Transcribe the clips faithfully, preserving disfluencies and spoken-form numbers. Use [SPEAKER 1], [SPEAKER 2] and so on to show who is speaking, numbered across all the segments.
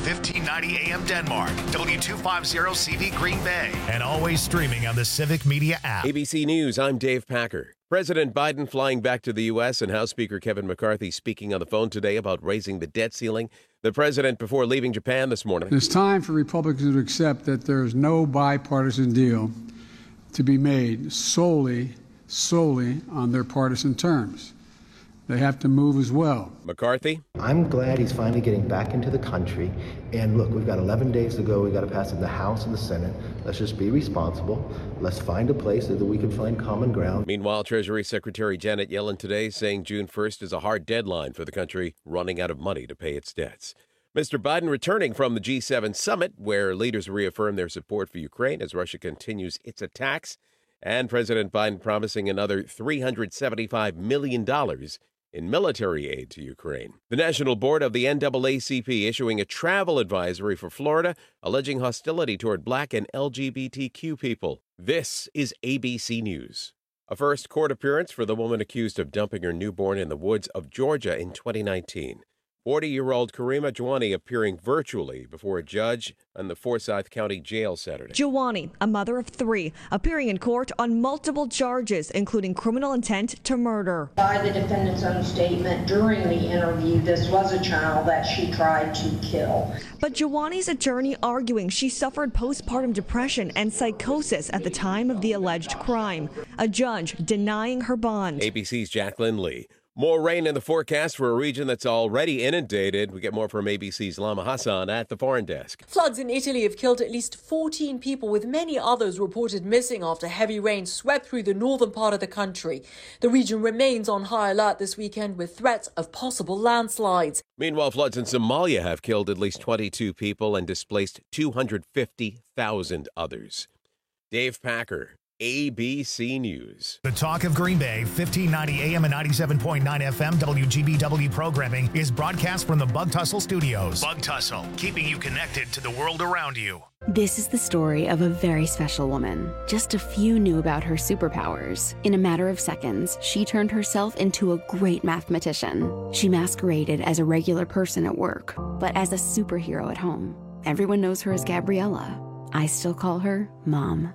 [SPEAKER 1] fifteen ninety A M Denmark, W two fifty C V Green Bay, and always streaming on the Civic Media app.
[SPEAKER 2] A B C News, I'm Dave Packer. President Biden flying back to the U S and House Speaker Kevin McCarthy speaking on the phone today about raising the debt ceiling. The president before leaving Japan this morning.
[SPEAKER 3] It's time for Republicans to accept that there is no bipartisan deal to be made solely, solely on their partisan terms. They have to move as well.
[SPEAKER 2] McCarthy?
[SPEAKER 4] I'm glad he's finally getting back into the country. And look, we've got eleven days to go. We've got to pass it in the House and the Senate. Let's just be responsible. Let's find a place that we can find common ground.
[SPEAKER 2] Meanwhile, Treasury Secretary Janet Yellen today saying June first is a hard deadline for the country running out of money to pay its debts. Mister Biden returning from the G seven summit, where leaders reaffirm their support for Ukraine as Russia continues its attacks, and President Biden promising another three hundred seventy-five million dollars in military aid to Ukraine. The National Board of the N double A C P issuing a travel advisory for Florida, alleging hostility toward Black and L G B T Q people. This is A B C News. A first court appearance for the woman accused of dumping her newborn in the woods of Georgia in twenty nineteen. forty-year-old Karima Jawani appearing virtually before a judge in the Forsyth County Jail Saturday.
[SPEAKER 5] Jawani, a mother of three, appearing in court on multiple charges, including criminal intent to murder.
[SPEAKER 6] By the defendant's own statement during the interview, this was a child that she tried to kill.
[SPEAKER 5] But Jawani's attorney arguing she suffered postpartum depression and psychosis at the time of the alleged crime. A judge denying her bond.
[SPEAKER 2] A B C's Jacqueline Lee. More rain in the forecast for a region that's already inundated. We get more from A B C's Lama Hassan at the foreign desk.
[SPEAKER 7] Floods in Italy have killed at least fourteen people, with many others reported missing after heavy rain swept through the northern part of the country. The region remains on high alert this weekend with threats of possible landslides.
[SPEAKER 2] Meanwhile, floods in Somalia have killed at least twenty-two people and displaced two hundred fifty thousand others. Dave Packer, A B C News.
[SPEAKER 1] The Talk of Green Bay, fifteen ninety A M and ninety-seven point nine F M W G B W programming is broadcast from the Bug Tussle Studios. Bug Tussle, keeping you connected to the world around you.
[SPEAKER 8] This is the story of a very special woman. Just a few knew about her superpowers. In a matter of seconds, she turned herself into a great mathematician. She masqueraded as a regular person at work, but as a superhero at home. Everyone knows her as Gabriella. I still call her Mom.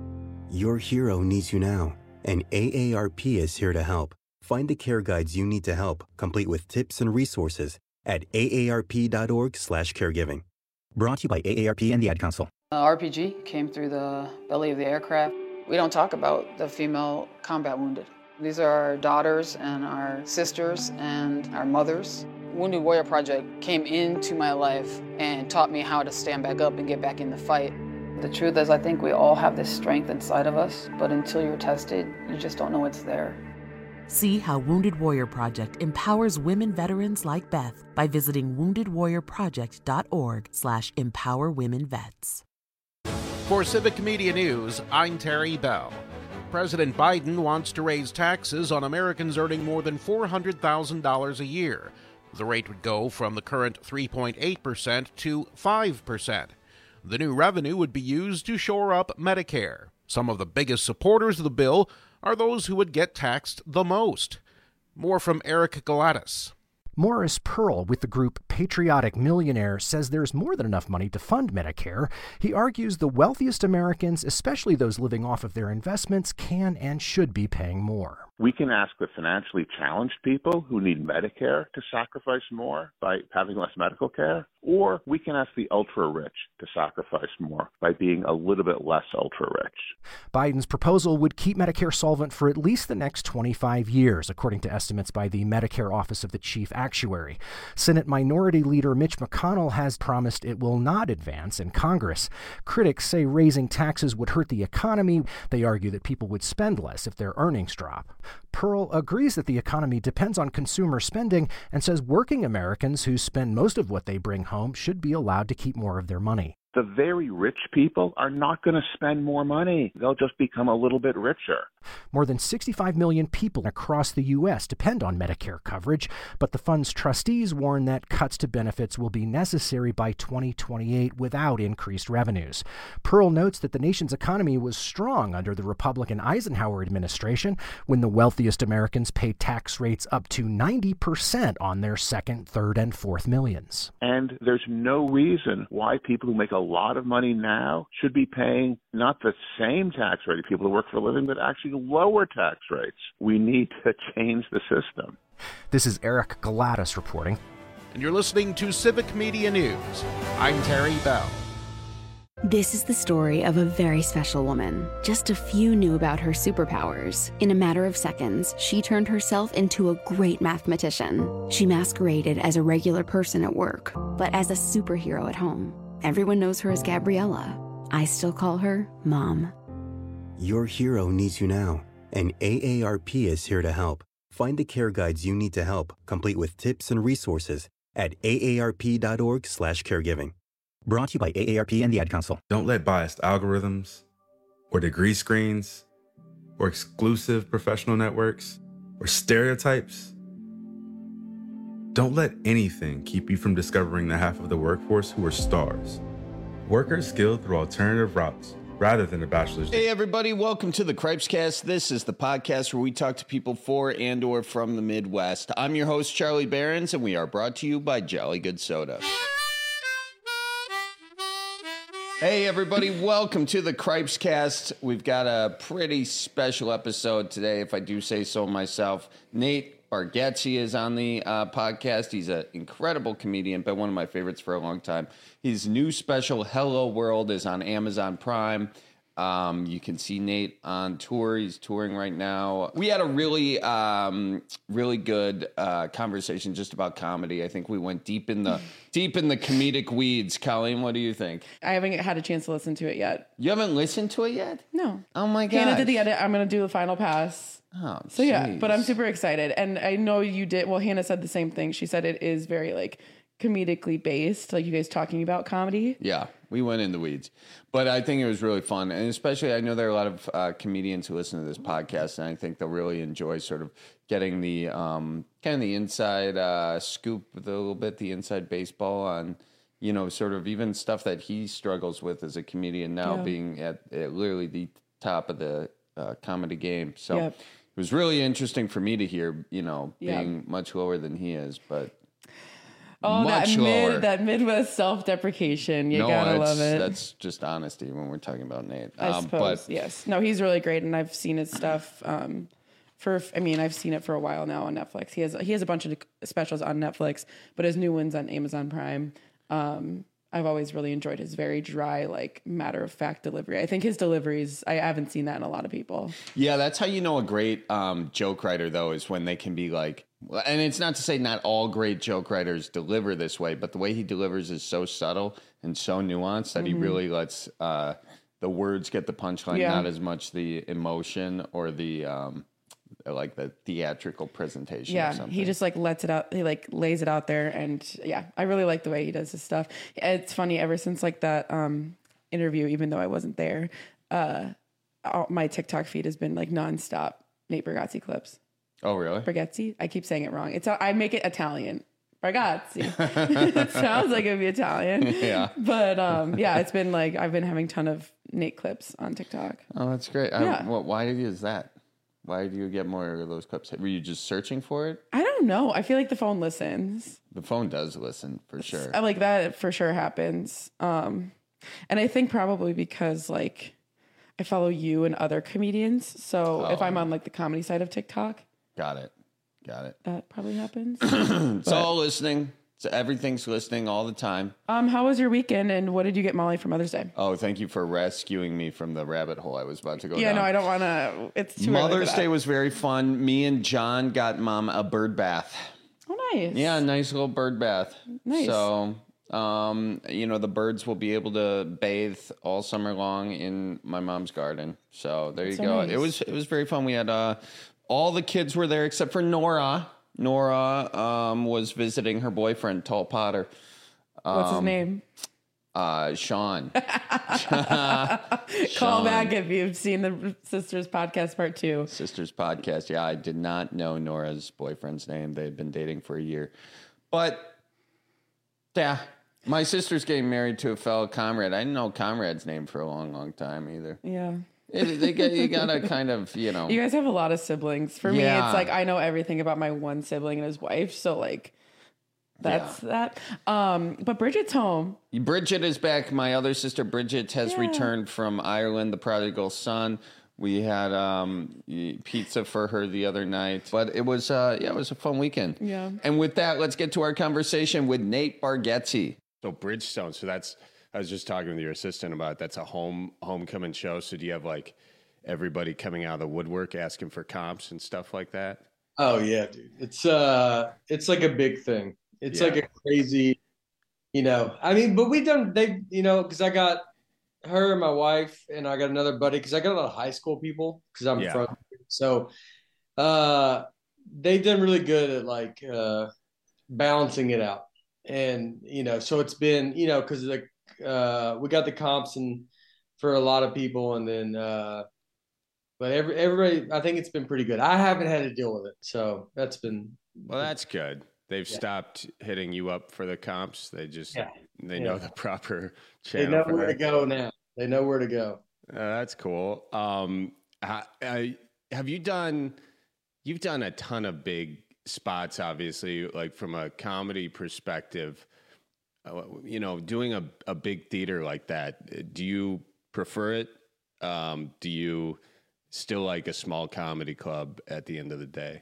[SPEAKER 9] Your hero needs you now, and A A R P is here to help. Find the care guides you need to help, complete with tips and resources at A A R P dot org slash caregiving. Brought to you by A A R P and the Ad Council.
[SPEAKER 10] Uh, R P G came through the belly of the aircraft. We don't talk about the female combat wounded. These are our daughters and our sisters and our mothers. Wounded Warrior Project came into my life and taught me how to stand back up and get back in the fight. The truth is, I think we all have this strength inside of us, but until you're tested, you just don't know it's there.
[SPEAKER 11] See how Wounded Warrior Project empowers women veterans like Beth by visiting wounded warrior project dot org slash empower women vets.
[SPEAKER 12] For Civic Media News, I'm Terry Bell. President Biden wants to raise taxes on Americans earning more than four hundred thousand dollars a year. The rate would go from the current three point eight percent to five percent. The new revenue would be used to shore up Medicare. Some of the biggest supporters of the bill are those who would get taxed the most. More from Eric Galatis.
[SPEAKER 13] Morris Pearl with the group Patriotic Millionaire says there's more than enough money to fund Medicare. He argues the wealthiest Americans, especially those living off of their investments, can and should be paying more.
[SPEAKER 14] We can ask the financially challenged people who need Medicare to sacrifice more by having less medical care, or we can ask the ultra-rich to sacrifice more by being a little bit less ultra-rich.
[SPEAKER 13] Biden's proposal would keep Medicare solvent for at least the next twenty-five years, according to estimates by the Medicare Office of the Chief Actuary. Senate Minority Leader Mitch McConnell has promised it will not advance in Congress. Critics say raising taxes would hurt the economy. They argue that people would spend less if their earnings drop. Pearl agrees that the economy depends on consumer spending and says working Americans who spend most of what they bring home should be allowed to keep more of their money.
[SPEAKER 14] the very rich people are not going to spend more money. They'll just become a little bit richer.
[SPEAKER 13] More than sixty-five million people across the U S depend on Medicare coverage, but the fund's trustees warn that cuts to benefits will be necessary by twenty twenty-eight without increased revenues. Pearl notes that the nation's economy was strong under the Republican Eisenhower administration, when the wealthiest Americans paid tax rates up to ninety percent on their second, third, and fourth millions.
[SPEAKER 14] And there's no reason why people who make a lot of money now should be paying not the same tax rate of people who work for a living, but actually lower tax rates. We need to change the system.
[SPEAKER 13] This is Eric Galatis reporting.
[SPEAKER 12] And you're listening to Civic Media News. I'm Terry Bell.
[SPEAKER 8] This is the story of a very special woman. Just a few knew about her superpowers. In a matter of seconds, she turned herself into a great mathematician. She masqueraded as a regular person at work, but as a superhero at home. Everyone knows her as Gabriella. I still call her Mom.
[SPEAKER 9] Your hero needs you now, and A A R P is here to help. Find the care guides you need to help, complete with tips and resources at A A R P dot org slash caregiving.
[SPEAKER 15] Brought to you by A A R P and the Ad Council.
[SPEAKER 16] Don't let biased algorithms or degree screens or exclusive professional networks or stereotypes. Don't let anything keep you from discovering the half of the workforce who are stars. Workers skilled through alternative routes rather than a bachelor's degree.
[SPEAKER 17] Hey everybody, welcome to the Cripescast. This is the podcast where we talk to people for and or from the Midwest. I'm your host, Charlie Behrens, and we are brought to you by Jolly Good Soda. Hey everybody, welcome to the Cripescast. We've got a pretty special episode today, if I do say so myself. Nate Bargatze is on the uh, podcast. He's an incredible comedian, been one of my favorites for a long time. His new special, Hello World, is on Amazon Prime. Um, you can see Nate on tour. He's touring right now. We had a really, um, really good uh, conversation just about comedy. I think we went deep in the deep in the comedic weeds. Colleen, what do you think?
[SPEAKER 18] I haven't had a chance to listen to it yet.
[SPEAKER 17] You haven't listened to it yet?
[SPEAKER 18] No.
[SPEAKER 17] Oh my god!
[SPEAKER 18] Hannah did the edit. I'm going to do the final pass.
[SPEAKER 17] Oh,
[SPEAKER 18] so
[SPEAKER 17] geez.
[SPEAKER 18] yeah, but I'm super excited, and I know you did. Well, Hannah said the same thing. She said it is very like comedically based, like you guys talking about comedy.
[SPEAKER 17] Yeah, we went in the weeds, but I think it was really fun, and especially I know there are a lot of uh, comedians who listen to this podcast, and I think they'll really enjoy sort of getting the um, kind of the inside uh, scoop, a little bit the inside baseball on, you know, sort of even stuff that he struggles with as a comedian now, yeah. being at, at literally the top of the uh, comedy game. So yep. It was really interesting for me to hear, you know, being yep. much lower than he is, but.
[SPEAKER 18] Oh,
[SPEAKER 17] much
[SPEAKER 18] that
[SPEAKER 17] lower.
[SPEAKER 18] mid, that Midwest self-deprecation. You
[SPEAKER 17] no,
[SPEAKER 18] gotta love it.
[SPEAKER 17] That's just honesty when we're talking about Nate.
[SPEAKER 18] I
[SPEAKER 17] um,
[SPEAKER 18] suppose,
[SPEAKER 17] but,
[SPEAKER 18] yes. No, he's really great, and I've seen his stuff. Um, for, I mean, I've seen it for a while now on Netflix. He has he has a bunch of specials on Netflix, but his new one's on Amazon Prime. Um, I've always really enjoyed his very dry, like matter-of-fact delivery. I think his deliveries, I haven't seen that in a lot of people.
[SPEAKER 17] Yeah, that's how you know a great um, joke writer, though, is when they can be like, and it's not to say not all great joke writers deliver this way, but the way he delivers is so subtle and so nuanced that mm-hmm. he really lets uh, the words get the punchline, yeah. not as much the emotion or the um, like the theatrical presentation.
[SPEAKER 18] Yeah,
[SPEAKER 17] or something.
[SPEAKER 18] He just like lets it out. He like lays it out there, and yeah, I really like the way he does his stuff. It's funny, ever since like that um, interview, even though I wasn't there, uh, all, my TikTok feed has been like nonstop Nate Bargatze clips.
[SPEAKER 17] Oh, really?
[SPEAKER 18] Bargatze? I keep saying it wrong. It's I make it Italian. Bargatze. It sounds like it'd be Italian.
[SPEAKER 17] Yeah.
[SPEAKER 18] But um, yeah, it's been like I've been having a ton of Nate clips on TikTok.
[SPEAKER 17] Oh, that's great.
[SPEAKER 18] Yeah.
[SPEAKER 17] I, well, why is that? Why do you get more of those clips? Were you just searching for it?
[SPEAKER 18] I don't know. I feel like the phone listens.
[SPEAKER 17] The phone does listen for sure.
[SPEAKER 18] I like that for sure happens. Um, and I think probably because like I follow you and other comedians. So oh. if I'm on like the comedy side of TikTok.
[SPEAKER 17] Got it. Got it.
[SPEAKER 18] That probably happens.
[SPEAKER 17] It's all listening. So everything's listening all the time.
[SPEAKER 18] Um, how was your weekend, and what did you get Molly for Mother's Day?
[SPEAKER 17] Oh, thank you for rescuing me from the rabbit hole I was about to go
[SPEAKER 18] yeah,
[SPEAKER 17] down.
[SPEAKER 18] Yeah, no, I don't want to. It's too
[SPEAKER 17] Mother's
[SPEAKER 18] early
[SPEAKER 17] Day was very fun. Me and John got Mom a bird bath.
[SPEAKER 18] Oh, nice.
[SPEAKER 17] Yeah, a nice little bird bath.
[SPEAKER 18] Nice.
[SPEAKER 17] So, um, you know, the birds will be able to bathe all summer long in my mom's garden. So there That's you so go. Nice. It was it was very fun. We had uh, all the kids were there except for Nora. Nora um, was visiting her boyfriend, Tall Potter. Um,
[SPEAKER 18] What's his name?
[SPEAKER 17] uh, Sean.
[SPEAKER 18] Call back if you've seen the Sisters podcast part two.
[SPEAKER 17] Sisters podcast. Yeah, I did not know Nora's boyfriend's name. They had been dating for a year. But, yeah, my sister's getting married to a fellow comrade. I didn't know Comrade's name for a long, long time either.
[SPEAKER 18] Yeah.
[SPEAKER 17] It, they get, you gotta kind of, you know.
[SPEAKER 18] You guys have a lot of siblings. For me,
[SPEAKER 17] Yeah.
[SPEAKER 18] it's like I know everything about my one sibling and his wife. So, like, that's that. Um, but Bridget's home.
[SPEAKER 17] Bridget is back. My other sister, Bridget, has
[SPEAKER 18] Yeah.
[SPEAKER 17] returned from Ireland, the prodigal son. We had um, pizza for her the other night. But it was, uh, yeah, it was a fun weekend.
[SPEAKER 18] Yeah.
[SPEAKER 17] And with that, let's get to our conversation with Nate Bargatze.
[SPEAKER 19] So Bridgestone, so that's, I was just talking with your assistant about it. That's a home homecoming show. So do you have like everybody coming out of the woodwork asking for comps and stuff like that?
[SPEAKER 20] Oh yeah, dude. It's uh it's like a big thing. It's
[SPEAKER 19] Yeah.
[SPEAKER 20] like a crazy, you know, I mean, but we done they you know, because I got her, my wife, and I got another buddy, because I got a lot of high school people because I'm
[SPEAKER 19] Yeah.
[SPEAKER 20] from so uh they've done really good at like uh balancing it out. And you know, so it's been, you know, because like uh we got the comps and for a lot of people, and then uh but every everybody, I think it's been pretty good. I haven't had to deal with it, so that's been
[SPEAKER 19] Well, that's good. They've
[SPEAKER 20] Yeah.
[SPEAKER 19] stopped hitting you up for the comps. They just,
[SPEAKER 20] Yeah.
[SPEAKER 19] they
[SPEAKER 20] Yeah.
[SPEAKER 19] know the proper
[SPEAKER 20] They
[SPEAKER 19] channel.
[SPEAKER 20] know
[SPEAKER 19] for
[SPEAKER 20] where to
[SPEAKER 19] that.
[SPEAKER 20] go now. They know where to go.
[SPEAKER 19] Uh, that's cool. Um, I, I, have you done, you've done a ton of big spots, obviously, like from a comedy perspective, uh, you know, doing a, a big theater like that. Do you prefer it? Um, do you still like a small comedy club at the end of the day?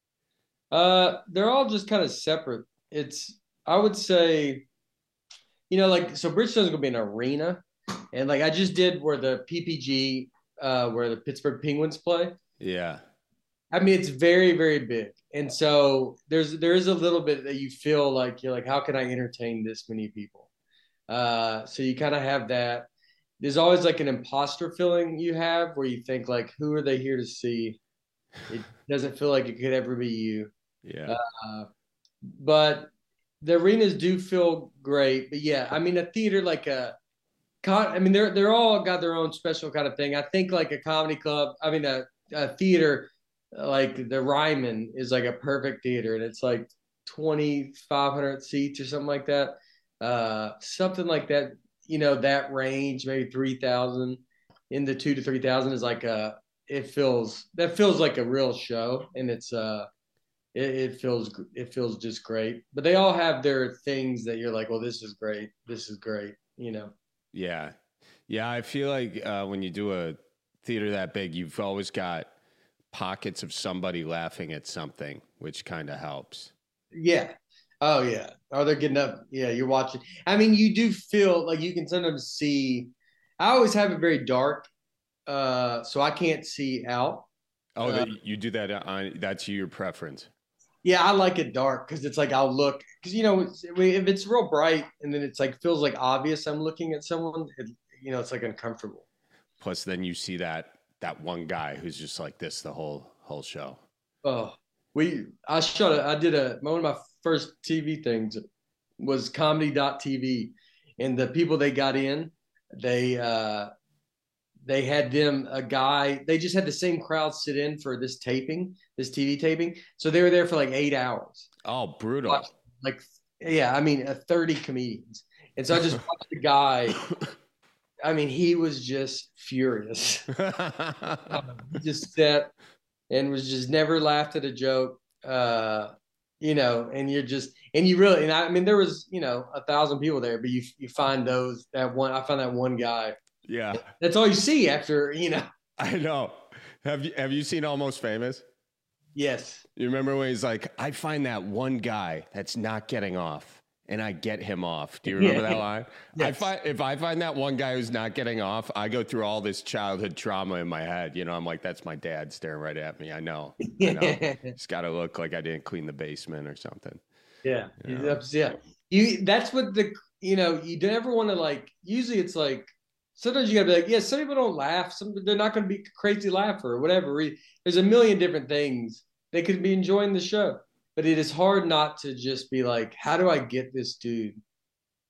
[SPEAKER 20] Uh, they're all just kind of separate. It's, I would say, you know, like, so Bridgestone's gonna be an arena, and like I just did where the P P G, uh, where the Pittsburgh Penguins play.
[SPEAKER 19] Yeah.
[SPEAKER 20] I mean, it's very, very big, and so there's there is a little bit that you feel like you're like, how can I entertain this many people? Uh, so you kind of have that. There's always like an imposter feeling you have where you think like, who are they here to see? It doesn't feel like it could ever be you.
[SPEAKER 19] Yeah.
[SPEAKER 20] Uh, but the arenas do feel great. But yeah, I mean, a theater like a, con- I mean, they're they're all got their own special kind of thing. I think like a comedy club, I mean, a, a theater like the Ryman is like a perfect theater, and it's like twenty-five hundred seats or something like that. Uh, something like that, you know, that range, maybe three thousand in the two to three thousand is like a, it feels, that feels like a real show. And it's, uh, it, it feels, it feels just great, but they all have their things that you're like, well, this is great. This is great. You know?
[SPEAKER 19] Yeah. Yeah. I feel like uh, when you do a theater that big, you've always got pockets of somebody laughing at something, which kind of helps.
[SPEAKER 20] Yeah. Oh yeah. Oh, they're getting up. Yeah. You're watching. I mean, you do feel like you can sometimes see, I always have it very dark. Uh, so I can't see out.
[SPEAKER 19] Oh,
[SPEAKER 20] Uh,
[SPEAKER 19] that you do that on, that's your preference.
[SPEAKER 20] Yeah, I like it dark because it's like I'll look, because you know it's- if it's real bright and then it's like feels like obvious I'm looking at someone, it, you know, it's like uncomfortable.
[SPEAKER 19] Plus then you see that, that one guy who's just like this the whole, whole show.
[SPEAKER 20] Oh, we I shot a, I did a one of my first T V things was comedy dot T V, and the people they got in, they uh they had them a guy, they just had the same crowd sit in for this taping, this T V taping. So they were there for like eight hours.
[SPEAKER 19] Oh, brutal.
[SPEAKER 20] Like, yeah, I mean, uh, thirty comedians. And so I just watched the guy. I mean, he was just furious. He just sat and was just never laughed at a joke. Uh, you know, and you're just, and you really, and I, I mean, there was, you know, a thousand people there, but you, you find those, that one, I found that one guy.
[SPEAKER 19] Yeah.
[SPEAKER 20] That's all you see after, you know.
[SPEAKER 19] I know. Have you, have you seen Almost Famous?
[SPEAKER 20] Yes.
[SPEAKER 19] You remember when he's like, I find that one guy that's not getting off and I get him off. Do you remember
[SPEAKER 20] Yeah.
[SPEAKER 19] that line?
[SPEAKER 20] Yes.
[SPEAKER 19] I find, if I find that one guy who's not getting off, I go through all this childhood trauma in my head. You know, I'm like, that's my dad staring right at me. I know. I know. It's got to look like I didn't clean the basement or something.
[SPEAKER 20] Yeah.
[SPEAKER 19] You know?
[SPEAKER 20] That's- Yeah. You, that's what the, you know, you never want to like, usually it's like, sometimes you gotta be like, yeah, some people don't laugh. Some, they're not going to be a crazy laugher or whatever. There's a million different things. They could be enjoying the show, but it is hard not to just be like, how do I get this dude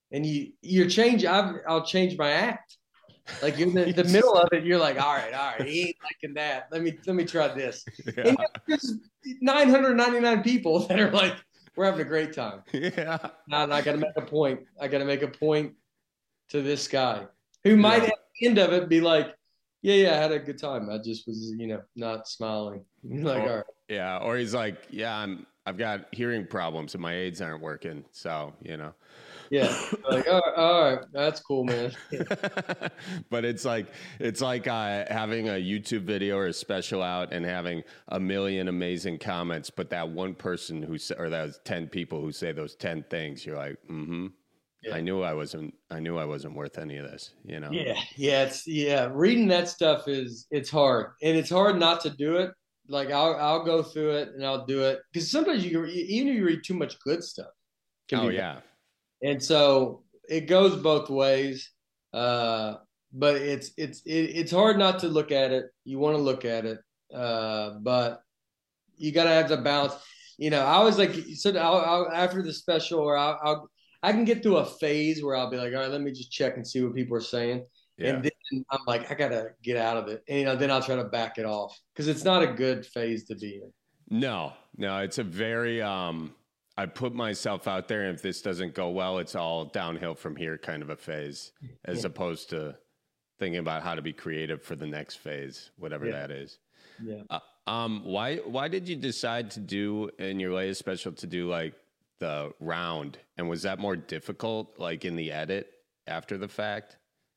[SPEAKER 20] and you you're change. I've, I'll change my act. Like you're in the, the middle of it, you're like, all right, all right, he ain't liking that. Let me let me try this. Yeah. And there's nine hundred ninety-nine people that are like, we're having a great time.
[SPEAKER 19] Yeah.
[SPEAKER 20] Now I got to make a point. I got to make a point to this guy who might yeah. at the end of it be like, yeah, yeah, I had a good time. I just was, you know, not smiling. Like,
[SPEAKER 19] or,
[SPEAKER 20] all right.
[SPEAKER 19] Yeah, or he's like, yeah, I'm I've got hearing problems and my aids aren't working, so you know.
[SPEAKER 20] Yeah, like all right, all right, that's cool, man.
[SPEAKER 19] But it's like it's like uh, having a YouTube video or a special out and having a million amazing comments, but that one person who sa- or those ten people who say those ten things, you're like, mm-hmm. Yeah. I knew I wasn't. I knew I wasn't worth any of this. You know.
[SPEAKER 20] Yeah, yeah, it's yeah. Reading that stuff is it's hard, and it's hard not to do it. Like I'll I'll go through it and I'll do it because sometimes you even if you read too much good stuff.
[SPEAKER 19] Oh yeah.
[SPEAKER 20] Bad. And so it goes both ways, uh, but it's it's it, it's hard not to look at it. You want to look at it, uh, but you got to have the balance. You know, I was like, so I'll, I'll, after the special, or I'll, I'll I can get through a phase where I'll be like, all right, let me just check and see what people are saying, yeah. and then I'm like, I gotta get out of it, and you know, then I'll try to back it off because it's not a good phase to be in.
[SPEAKER 19] No, no, it's a very um. I put myself out there, and if this doesn't go well, it's all downhill from here kind of a phase, as yeah. opposed to thinking about how to be creative for the next phase, whatever yeah. that is.
[SPEAKER 20] Yeah.
[SPEAKER 19] Uh, um. Why Why did you decide to do in your latest special to do like the round, and was that more difficult, like in the edit after the fact?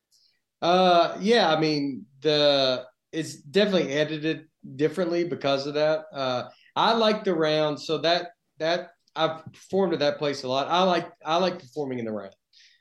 [SPEAKER 20] Uh. Yeah. I mean, the it's definitely edited differently because of that. Uh. I like the round, so that that. I've performed at that place a lot. I like I like performing in the round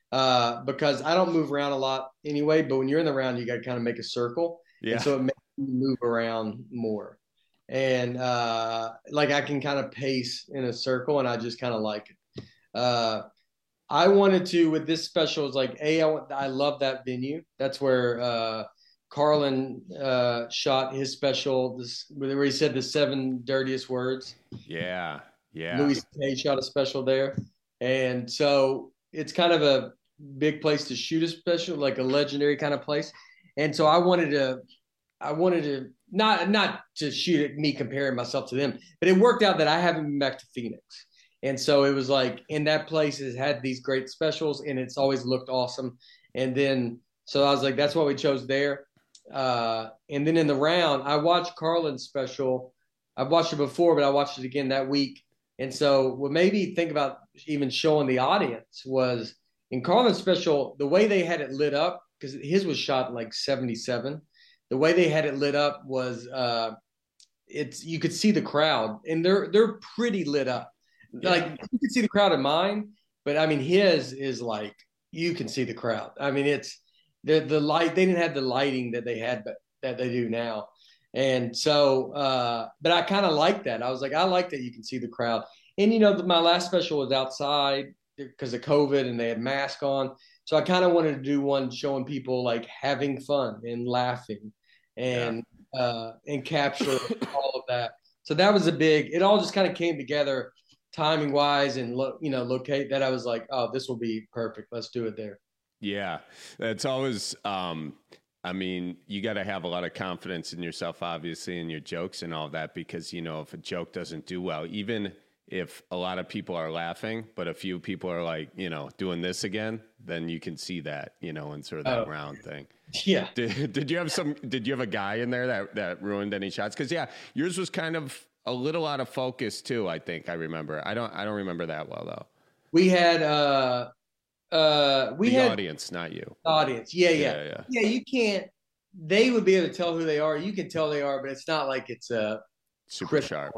[SPEAKER 20] uh, because I don't move around a lot anyway. But when you're in the round, you got to kind of make a circle,
[SPEAKER 19] yeah.
[SPEAKER 20] and so it makes you move around more. And uh, like I can kind of pace in a circle, and I just kind of like it. Uh, I wanted to with this special. It's like a I want, I love that venue. That's where uh, Carlin uh, shot his special. This where he said the seven dirtiest words.
[SPEAKER 19] Yeah. Yeah.
[SPEAKER 20] Louis C K shot a special there. And so it's kind of a big place to shoot a special, like a legendary kind of place. And so I wanted to, I wanted to not, not to shoot at me comparing myself to them, but it worked out that I haven't been back to Phoenix. And so it was like in that place has had these great specials and it's always looked awesome. And then, so I was like, that's why we chose there. Uh, and then in the round, I watched Carlin's special. I've watched it before, but I watched it again that week. And so what made me think about even showing the audience was in Carlin's special, the way they had it lit up, because his was shot in like seventy-seven. The way they had it lit up was uh, it's you could see the crowd, and they're they're pretty lit up. Yeah. Like you could see the crowd in mine, but I mean his is like you can see the crowd. I mean it's the the light. They didn't have the lighting that they had, but that they do now. And so, uh, but I kind of like that. I was like, I like that you can see the crowd. And, you know, the, my last special was outside because of COVID and they had masks on. So I kind of wanted to do one showing people like having fun and laughing and, yeah. uh, and capture all of that. So that was a big, it all just kind of came together timing wise and, lo- you know, locate that. I was like, oh, this will be perfect. Let's do it there.
[SPEAKER 19] Yeah. That's always, um, I mean, you got to have a lot of confidence in yourself, obviously, in your jokes and all that, because, you know, if a joke doesn't do well, even if a lot of people are laughing, but a few people are like, you know, doing this again, then you can see that, you know, in sort of that oh. round thing.
[SPEAKER 20] Yeah.
[SPEAKER 19] Did, did you have some, did you have a guy in there that, that ruined any shots? Cause yeah, yours was kind of a little out of focus too. I think I remember. I don't, I don't remember that well though.
[SPEAKER 20] We had, uh, Uh, we
[SPEAKER 19] the
[SPEAKER 20] had
[SPEAKER 19] audience, not you.
[SPEAKER 20] Audience, yeah, yeah,
[SPEAKER 19] yeah, yeah.
[SPEAKER 20] Yeah, you can't. They would be able to tell who they are. You can tell they are, but it's not like it's a uh,
[SPEAKER 19] super
[SPEAKER 20] crystal.
[SPEAKER 19] sharp.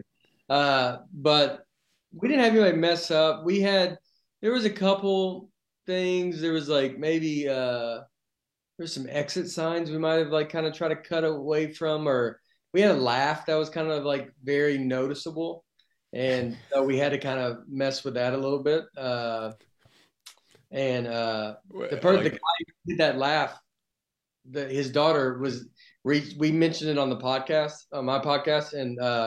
[SPEAKER 20] Uh, but we didn't have anybody mess up. We had there was a couple things. There was like maybe uh, there's some exit signs we might have like kind of tried to cut away from, or we had a laugh that was kind of like very noticeable, and so we had to kind of mess with that a little bit. Uh, And uh, the person, like, the guy who did that laugh, the, his daughter was. We, we mentioned it on the podcast, on my podcast, and uh,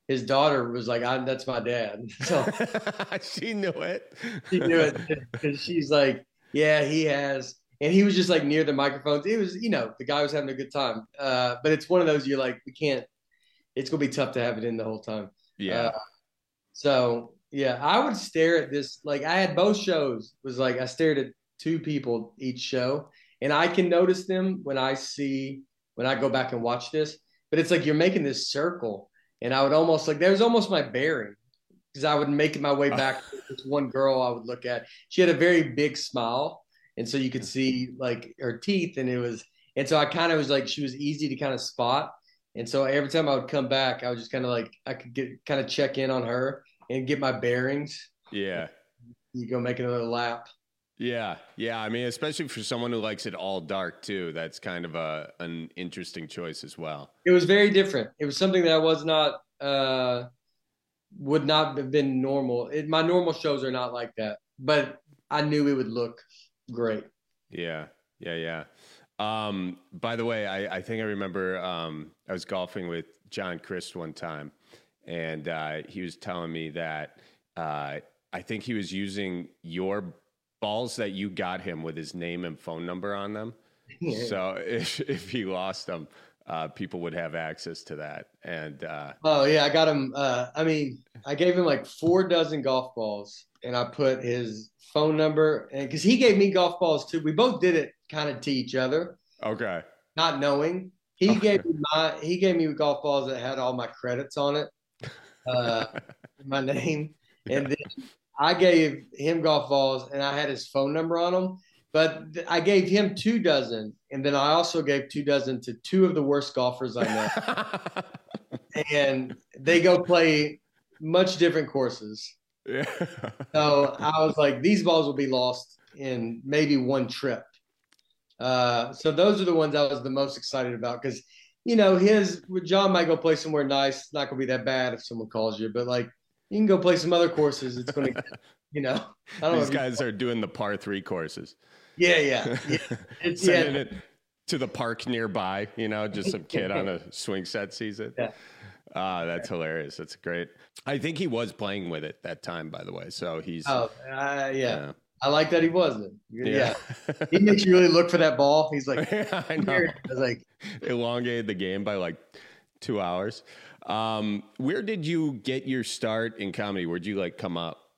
[SPEAKER 20] his daughter was like, I, that's my dad. So
[SPEAKER 19] she knew it.
[SPEAKER 20] She knew it because she's like, yeah, he has. And he was just like near the microphones. It was, you know, the guy was having a good time. Uh, but it's one of those you're like, we can't, it's going to be tough to have it in the whole time.
[SPEAKER 19] Yeah.
[SPEAKER 20] Uh, so, yeah, I would stare at this. Like, I had both shows, was like, I stared at two people each show. And I can notice them when I see, when I go back and watch this. But it's like you're making this circle. And I would almost like, there was almost my bearing because I would make my way back to this one girl I would look at. She had a very big smile. And so you could see like her teeth and it was, and so I kind of was like, she was easy to kind of spot. And so every time I would come back, I was just kind of like, I could get kind of check in on her and get my bearings.
[SPEAKER 19] Yeah.
[SPEAKER 20] You go make another lap.
[SPEAKER 19] Yeah. Yeah. I mean, especially for someone who likes it all dark too, that's kind of a, an interesting choice as well.
[SPEAKER 20] It was very different. It was something that I was not, uh, would not have been normal. It, my normal shows are not like that, but I knew it would look great.
[SPEAKER 19] Yeah. Yeah. Yeah. Um, by the way, I, I think I remember, um, I was golfing with John Christ one time and, uh, he was telling me that, uh, I think he was using your balls that you got him with his name and phone number on them. Yeah. So if, if he lost them, uh, people would have access to that. And, uh,
[SPEAKER 20] oh yeah, I got him. Uh, I mean, I gave him like four dozen golf balls and I put his phone number and cause he gave me golf balls too. We both did it kind of to each other.
[SPEAKER 19] Okay.
[SPEAKER 20] Not knowing he okay. gave me my, he gave me golf balls that had all my credits on it. Uh, my name. And then I gave him golf balls and I had his phone number on them, but th- I gave him two dozen. And then I also gave two dozen to two of the worst golfers I know. And they go play much different courses. Yeah. So I was like, these balls will be lost in maybe one trip. Uh, so those are the ones I was the most excited about because, you know, his John might go play somewhere nice. It's not going to be that bad if someone calls you, but like, you can go play some other courses. It's going to, you know, I don't
[SPEAKER 19] These
[SPEAKER 20] know
[SPEAKER 19] guys are doing the par three courses.
[SPEAKER 20] Yeah, yeah. yeah. It's,
[SPEAKER 19] Sending
[SPEAKER 20] yeah.
[SPEAKER 19] it to the park nearby, you know, just some kid on a swing set sees it.
[SPEAKER 20] Yeah.
[SPEAKER 19] Ah, that's hilarious. That's great. I think he was playing with it that time, by the way. So he's.
[SPEAKER 20] Oh, uh, yeah.
[SPEAKER 19] yeah.
[SPEAKER 20] I like that he wasn't. Yeah.
[SPEAKER 19] Yeah.
[SPEAKER 20] He makes you really look for that ball. He's like,
[SPEAKER 19] yeah, I know.
[SPEAKER 20] I was like,
[SPEAKER 19] elongated the game by like two hours. Um, where did you get your start in comedy? Where'd you like come up?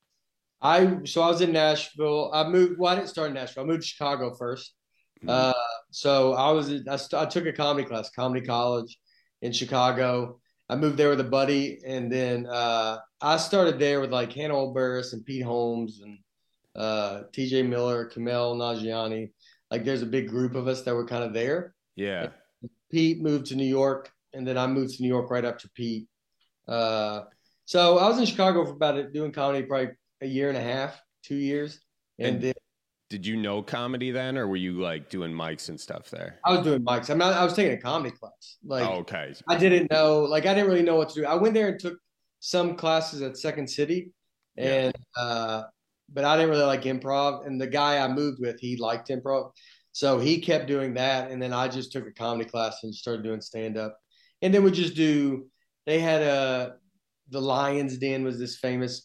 [SPEAKER 20] I so I was in Nashville. I moved. Well, I didn't start in Nashville. I moved to Chicago first. Mm-hmm. Uh, so I was. I, st- I took a comedy class, comedy college, in Chicago. I moved there with a buddy, and then uh, I started there with like Hannah Olburris and Pete Holmes and uh, T J Miller, Kamel Nagiani. Like, there's a big group of us that were kind of there.
[SPEAKER 19] Yeah.
[SPEAKER 20] And Pete moved to New York, and then I moved to New York right after Pete. Uh, so I was in Chicago for about it, doing comedy probably a year and a half, two years. And,
[SPEAKER 19] and
[SPEAKER 20] then
[SPEAKER 19] did you know comedy then, or were you like doing mics and stuff there?
[SPEAKER 20] I was doing mics. I'm not, I was taking a comedy class. Like,
[SPEAKER 19] oh, okay.
[SPEAKER 20] I didn't know, like, I didn't really know what to do. I went there and took some classes at Second City, and, yeah. uh, but I didn't really like improv. And the guy I moved with, he liked improv. So he kept doing that. And then I just took a comedy class and started doing stand up. And then we just do, they had a, the Lion's Den was this famous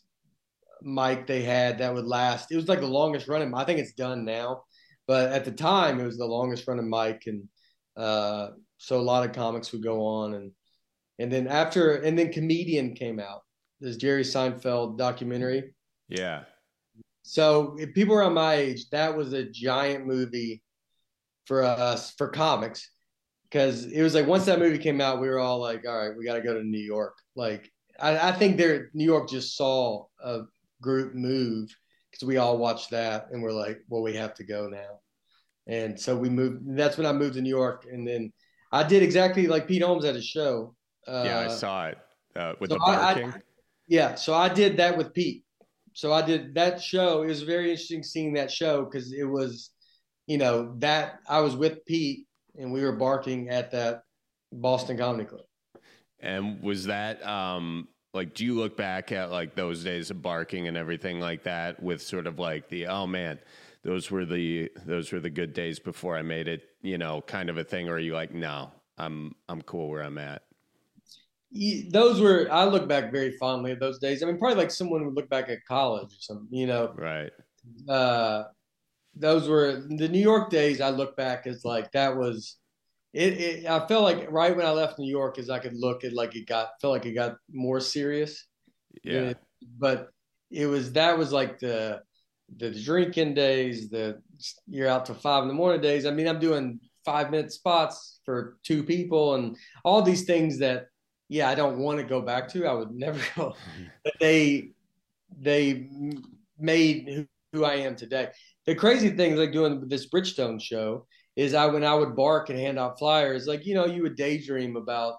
[SPEAKER 20] mic they had that would last. It was like the longest running. I think it's done now, but at the time it was the longest running mic. And uh, so a lot of comics would go on. And, and then after, and then Comedian came out, this Jerry Seinfeld documentary.
[SPEAKER 19] Yeah.
[SPEAKER 20] So if people around my age, that was a giant movie for us, for comics. Because it was like once that movie came out, we were all like, all right, we got to go to New York. Like, I, I think there, New York just saw a group move because we all watched that and we're like, well, we have to go now. And so we moved. That's when I moved to New York. And then I did exactly like Pete Holmes at his show. Uh,
[SPEAKER 19] yeah, I saw it uh, with
[SPEAKER 20] so
[SPEAKER 19] the barking.
[SPEAKER 20] I, I, yeah, so I did that with Pete. So I did that show. It was very interesting seeing that show because it was, you know, that I was with Pete and we were barking at that Boston Comedy Club.
[SPEAKER 19] And was that, um, like, do you look back at like those days of barking and everything like that with sort of like the, oh man, those were the, those were the good days before I made it, you know, kind of a thing? Or are you like, no, I'm, I'm cool where I'm at?
[SPEAKER 20] those were, I look back very fondly at those days. I mean, probably like someone would look back at college or something, you know.
[SPEAKER 19] Right.
[SPEAKER 20] Uh, those were the New York days. I look back as like that was it, it. I felt like right when I left New York, as I could look at like it got felt like it got more serious.
[SPEAKER 19] Yeah.
[SPEAKER 20] It, but it was that was like the the drinking days, the you're out till five in the morning days. I mean, I'm doing five minute spots for two people and all these things that, yeah, I don't want to go back to. I would never go, but they they made who, who I am today. The crazy thing is like doing this Bridgestone show is I, when I would bark and hand out flyers, like, you know, you would daydream about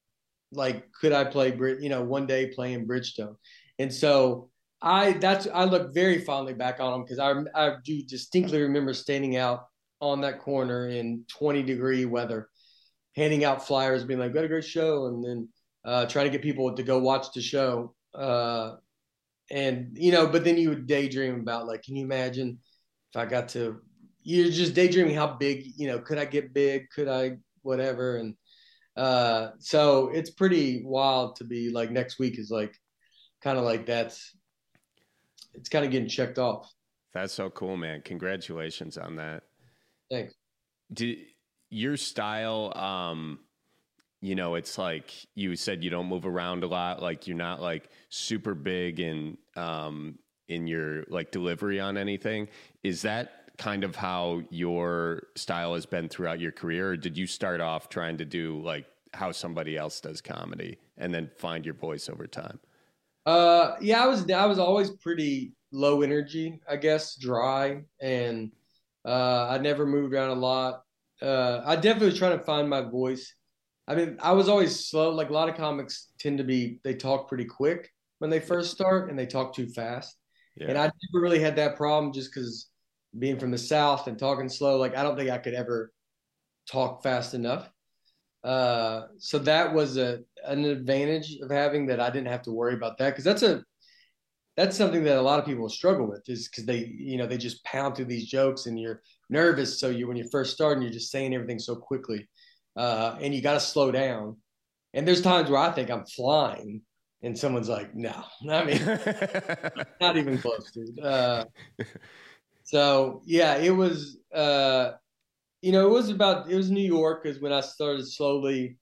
[SPEAKER 20] like, could I play, you know, one day playing Bridgestone. And so I, that's, I look very fondly back on them because I, I do distinctly remember standing out on that corner in twenty degree weather, handing out flyers, being like, got a great show. And then uh, trying to get people to go watch the show. Uh, and, you know, but then you would daydream about like, can you imagine if I got to, you're just daydreaming how big, you know, could I get big? Could I, whatever. And uh, so it's pretty wild to be like next week is like, kind of like that's, it's kind of getting checked off.
[SPEAKER 19] That's so cool, man. Congratulations on that.
[SPEAKER 20] Thanks.
[SPEAKER 19] Do your style, um, you know, it's like you said, you don't move around a lot. Like you're not like super big in, um, in your like delivery on anything. Is that kind of how your style has been throughout your career? Or did you start off trying to do like how somebody else does comedy and then find your voice over time?
[SPEAKER 20] Uh, yeah, I was, I was always pretty low energy, I guess, dry. And, uh, I never moved around a lot. Uh, I definitely was trying to find my voice. I mean, I was always slow. Like a lot of comics tend to be, they talk pretty quick when they first start and they talk too fast. Yeah. And I never really had that problem just because being from the South and talking slow, like I don't think I could ever talk fast enough. Uh, so that was a an advantage of having that I didn't have to worry about that because that's a that's something that a lot of people struggle with is because they you know they just pound through these jokes and you're nervous. So you when you first start and you're just saying everything so quickly, uh, and you got to slow down. And there's times where I think I'm flying. And someone's like, no, I mean, not even close, dude. Uh, so, yeah, it was, uh, you know, it was about, it was New York is when I started slowly,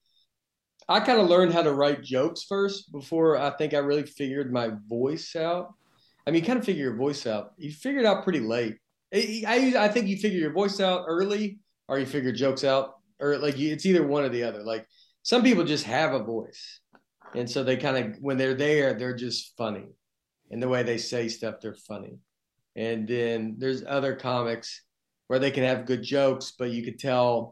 [SPEAKER 20] I kind of learned how to write jokes first before I think I really figured my voice out. I mean, you kind of figure your voice out. You figure it out pretty late. I, I, I think you figure your voice out early or you figure jokes out, or like you, it's either one or the other. Like some people just have a voice. And so they kind of, when they're there, they're just funny. And the way they say stuff, they're funny. And then there's other comics where they can have good jokes, but you could tell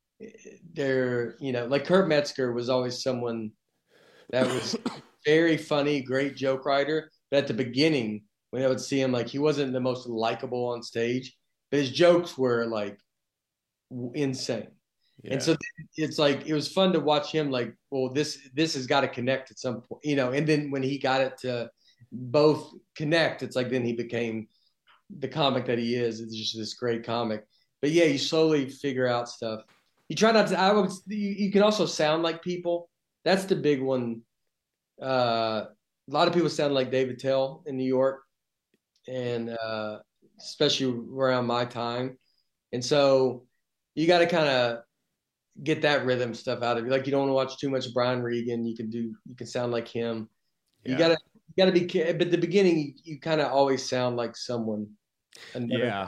[SPEAKER 20] they're, you know, like Kurt Metzger was always someone that was very funny, great joke writer. But at the beginning, when I would see him, like he wasn't the most likable on stage, but his jokes were like insane. Yeah. And so it's like, it was fun to watch him like, well, this, this has got to connect at some point, you know, and then when he got it to both connect, it's like, then he became the comic that he is. It's just this great comic, but yeah, you slowly figure out stuff. You try not to, I would, you, you can also sound like people. That's the big one. Uh, a lot of people sound like Dave Attell in New York and, uh, especially around my time. And so you got to kind of get that rhythm stuff out of you. Like you don't want to watch too much Brian Regan. You can do, you can sound like him. Yeah. You gotta, you gotta be, but at the beginning, you, you kind of always sound like someone.
[SPEAKER 19] Another. Yeah.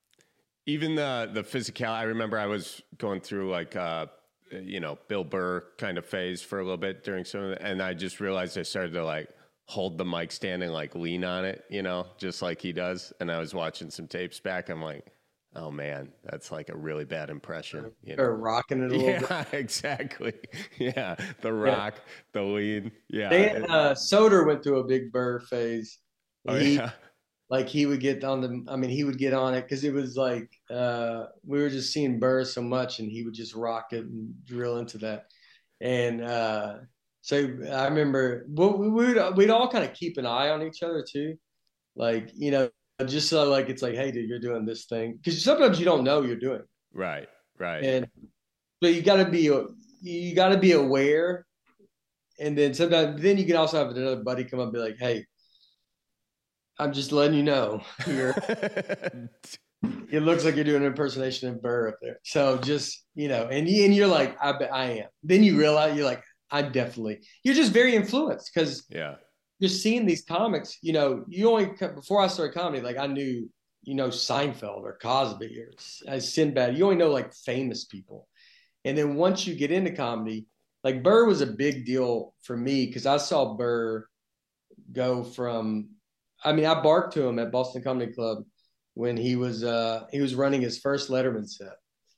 [SPEAKER 19] Even the, the physical, I remember I was going through like, uh, you know, Bill Burr kind of phase for a little bit during some of the, and I just realized I started to like hold the mic stand and like lean on it, you know, just like he does. And I was watching some tapes back. I'm like, oh man, that's like a really bad impression. You know?
[SPEAKER 20] Or rocking it a little
[SPEAKER 19] yeah,
[SPEAKER 20] bit.
[SPEAKER 19] Yeah, exactly. Yeah, the rock, yeah. the lean. Yeah.
[SPEAKER 20] Dan uh, Soder went through a big Burr phase.
[SPEAKER 19] Oh
[SPEAKER 20] he,
[SPEAKER 19] yeah.
[SPEAKER 20] Like he would get on the, I mean, he would get on it because it was like uh, we were just seeing Burr so much, and he would just rock it and drill into that. And uh, so I remember well, we would we'd all kind of keep an eye on each other too, like you know. Just so like it's like, hey, dude, you're doing this thing because sometimes you don't know you're doing.
[SPEAKER 19] Right, right.
[SPEAKER 20] And but you got to be you got to be aware and then sometimes, then you can also have another buddy come up and be like, "Hey, I'm just letting you know, you're, it looks like you're doing an impersonation of Burr up there." So just, you know, and, you, and you're like, I bet I am. Then you realize you're like, I'm definitely, you're just very influenced because
[SPEAKER 19] yeah,
[SPEAKER 20] you're seeing these comics, you know, you only, before I started comedy, like I knew, you know, Seinfeld or Cosby or Sinbad, you only know like famous people. And then once you get into comedy, like Burr was a big deal for me because I saw Burr go from, I mean, I barked to him at Boston Comedy Club when he was uh, he was running his first Letterman set,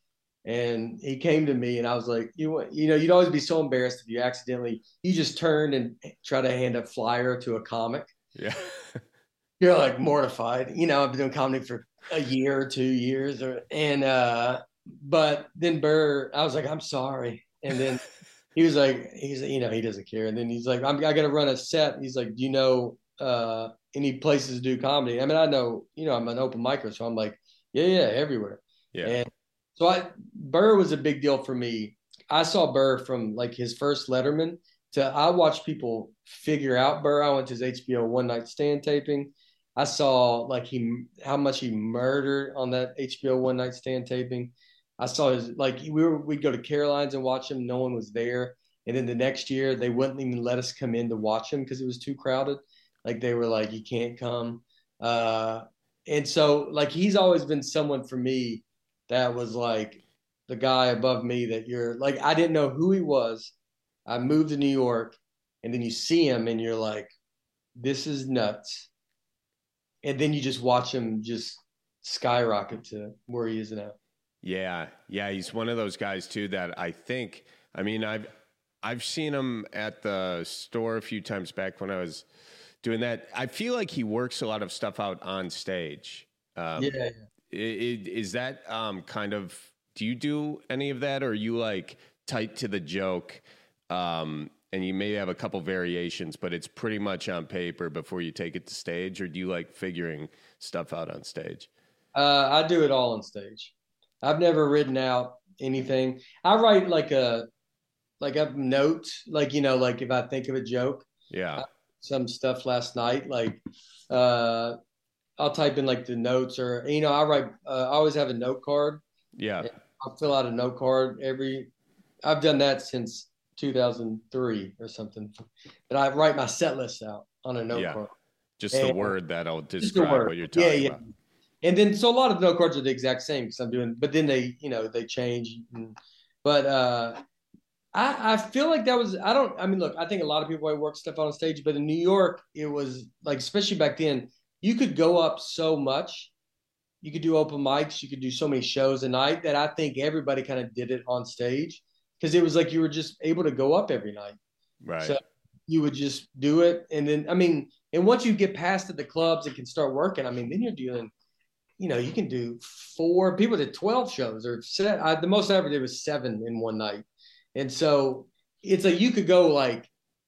[SPEAKER 20] and he came to me and I was like, you you know, you'd always be so embarrassed if you accidentally you just turned and try to hand a flyer to a comic.
[SPEAKER 19] Yeah,
[SPEAKER 20] you're like mortified. You know, I've been doing comedy for a year or two years, or and uh, but then Burr, I was like, I'm sorry, and then he was like, he's you know, he doesn't care, and then he's like, I'm I got to run a set. He's like, do you know uh any places to do comedy? I mean, I know, you know, I'm an open micer, so I'm like, yeah, yeah, everywhere.
[SPEAKER 19] Yeah.
[SPEAKER 20] And so I Burr was a big deal for me. I saw Burr from like his first Letterman to I watched people figure out Burr. I went to his H B O One Night Stand taping. I saw like he how much he murdered on that H B O One Night Stand taping. I saw his like we were we'd go to Caroline's and watch him. No one was there. And then the next year they wouldn't even let us come in to watch him because it was too crowded. Like they were like, you can't come. Uh, and so like, he's always been someone for me that was like the guy above me that you're like, I didn't know who he was. I moved to New York and then you see him and you're like, this is nuts. And then you just watch him just skyrocket to where he is now.
[SPEAKER 19] Yeah. Yeah. He's one of those guys too, that I think, I mean, I've, I've seen him at the store a few times back when I was doing that. I feel like he works a lot of stuff out on stage. Um,
[SPEAKER 20] yeah.
[SPEAKER 19] Is, is that um, kind of, do you do any of that, or are you like tight to the joke um, and you may have a couple variations, but it's pretty much on paper before you take it to stage, or do you like figuring stuff out on stage?
[SPEAKER 20] Uh, I do it all on stage. I've never written out anything. I write like a, like a note, like, you know, like if I think of a joke.
[SPEAKER 19] Yeah.
[SPEAKER 20] I, some stuff last night, like uh I'll type in like the notes, or you know, I write uh, I always have a note card.
[SPEAKER 19] Yeah,
[SPEAKER 20] I'll fill out a note card every I've done that since two thousand three or something, but I write my set list out on a note
[SPEAKER 19] yeah.
[SPEAKER 20] card,
[SPEAKER 19] just
[SPEAKER 20] and,
[SPEAKER 19] the word that'll describe what you're talking
[SPEAKER 20] yeah, yeah.
[SPEAKER 19] about.
[SPEAKER 20] And then so a lot of note cards are the exact same because I'm doing, but then they, you know, they change and, but uh I, I feel like that was, I don't, I mean, look, I think a lot of people work stuff on stage, but in New York, it was like, especially back then, you could go up so much. You could do open mics. You could do so many shows a night that I think everybody kind of did it on stage because it was like you were just able to go up every night.
[SPEAKER 19] Right.
[SPEAKER 20] So you would just do it. And then, I mean, and once you get past at the clubs and can start working, I mean, then you're doing, you know, you can do four, people did twelve shows or set. I, the most I ever did was seven in one night. And so it's like you could go like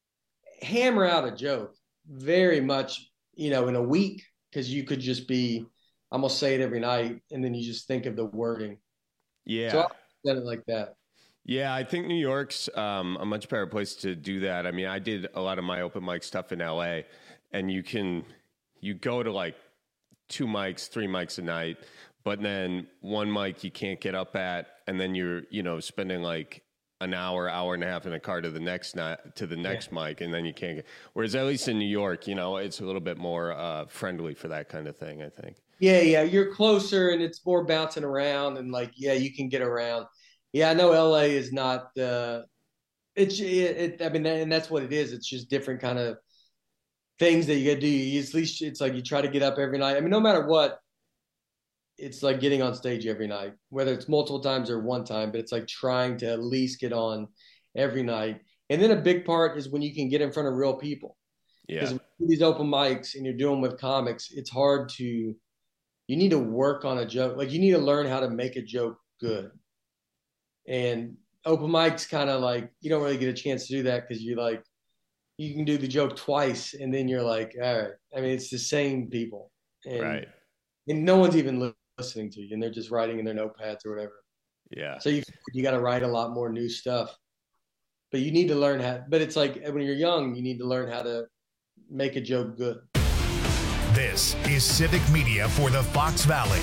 [SPEAKER 20] hammer out a joke very much, you know, in a week because you could just be, I'm going to say it every night. And then you just think of the wording.
[SPEAKER 19] Yeah.
[SPEAKER 20] So I've done it like that.
[SPEAKER 19] Yeah, I think New York's um, a much better place to do that. I mean, I did a lot of my open mic stuff in L A, and you can, you go to like two mics, three mics a night, but then one mic you can't get up at, and then you're, you know, spending like an hour, hour and a half in a car to the next night, to the next yeah. mic, and then you can't get. Whereas at least in New York, you know, it's a little bit more uh, friendly for that kind of thing, I think.
[SPEAKER 20] Yeah, yeah, you're closer, and it's more bouncing around, and like, yeah, you can get around. Yeah, I know L A is not. Uh, it's it, it. I mean, and that's what it is. It's just different kind of things that you got to do. You, at least it's like you try to get up every night. I mean, no matter what. It's like getting on stage every night, whether it's multiple times or one time, but it's like trying to at least get on every night. And then a big part is when you can get in front of real people.
[SPEAKER 19] Yeah.
[SPEAKER 20] Because these open mics and you're doing with comics, it's hard to, you need to work on a joke. Like you need to learn how to make a joke good. And open mics kind of like, you don't really get a chance to do that because you like, you can do the joke twice and then you're like, all right. I mean, it's the same people. And,
[SPEAKER 19] right.
[SPEAKER 20] And no one's even listening to you, and they're just writing in their notepads or whatever.
[SPEAKER 19] Yeah.
[SPEAKER 20] So you you got to write a lot more new stuff. but you need to learn how. But it's like when you're young, you need to learn how to make a joke good.
[SPEAKER 1] This is Civic Media for the Fox Valley.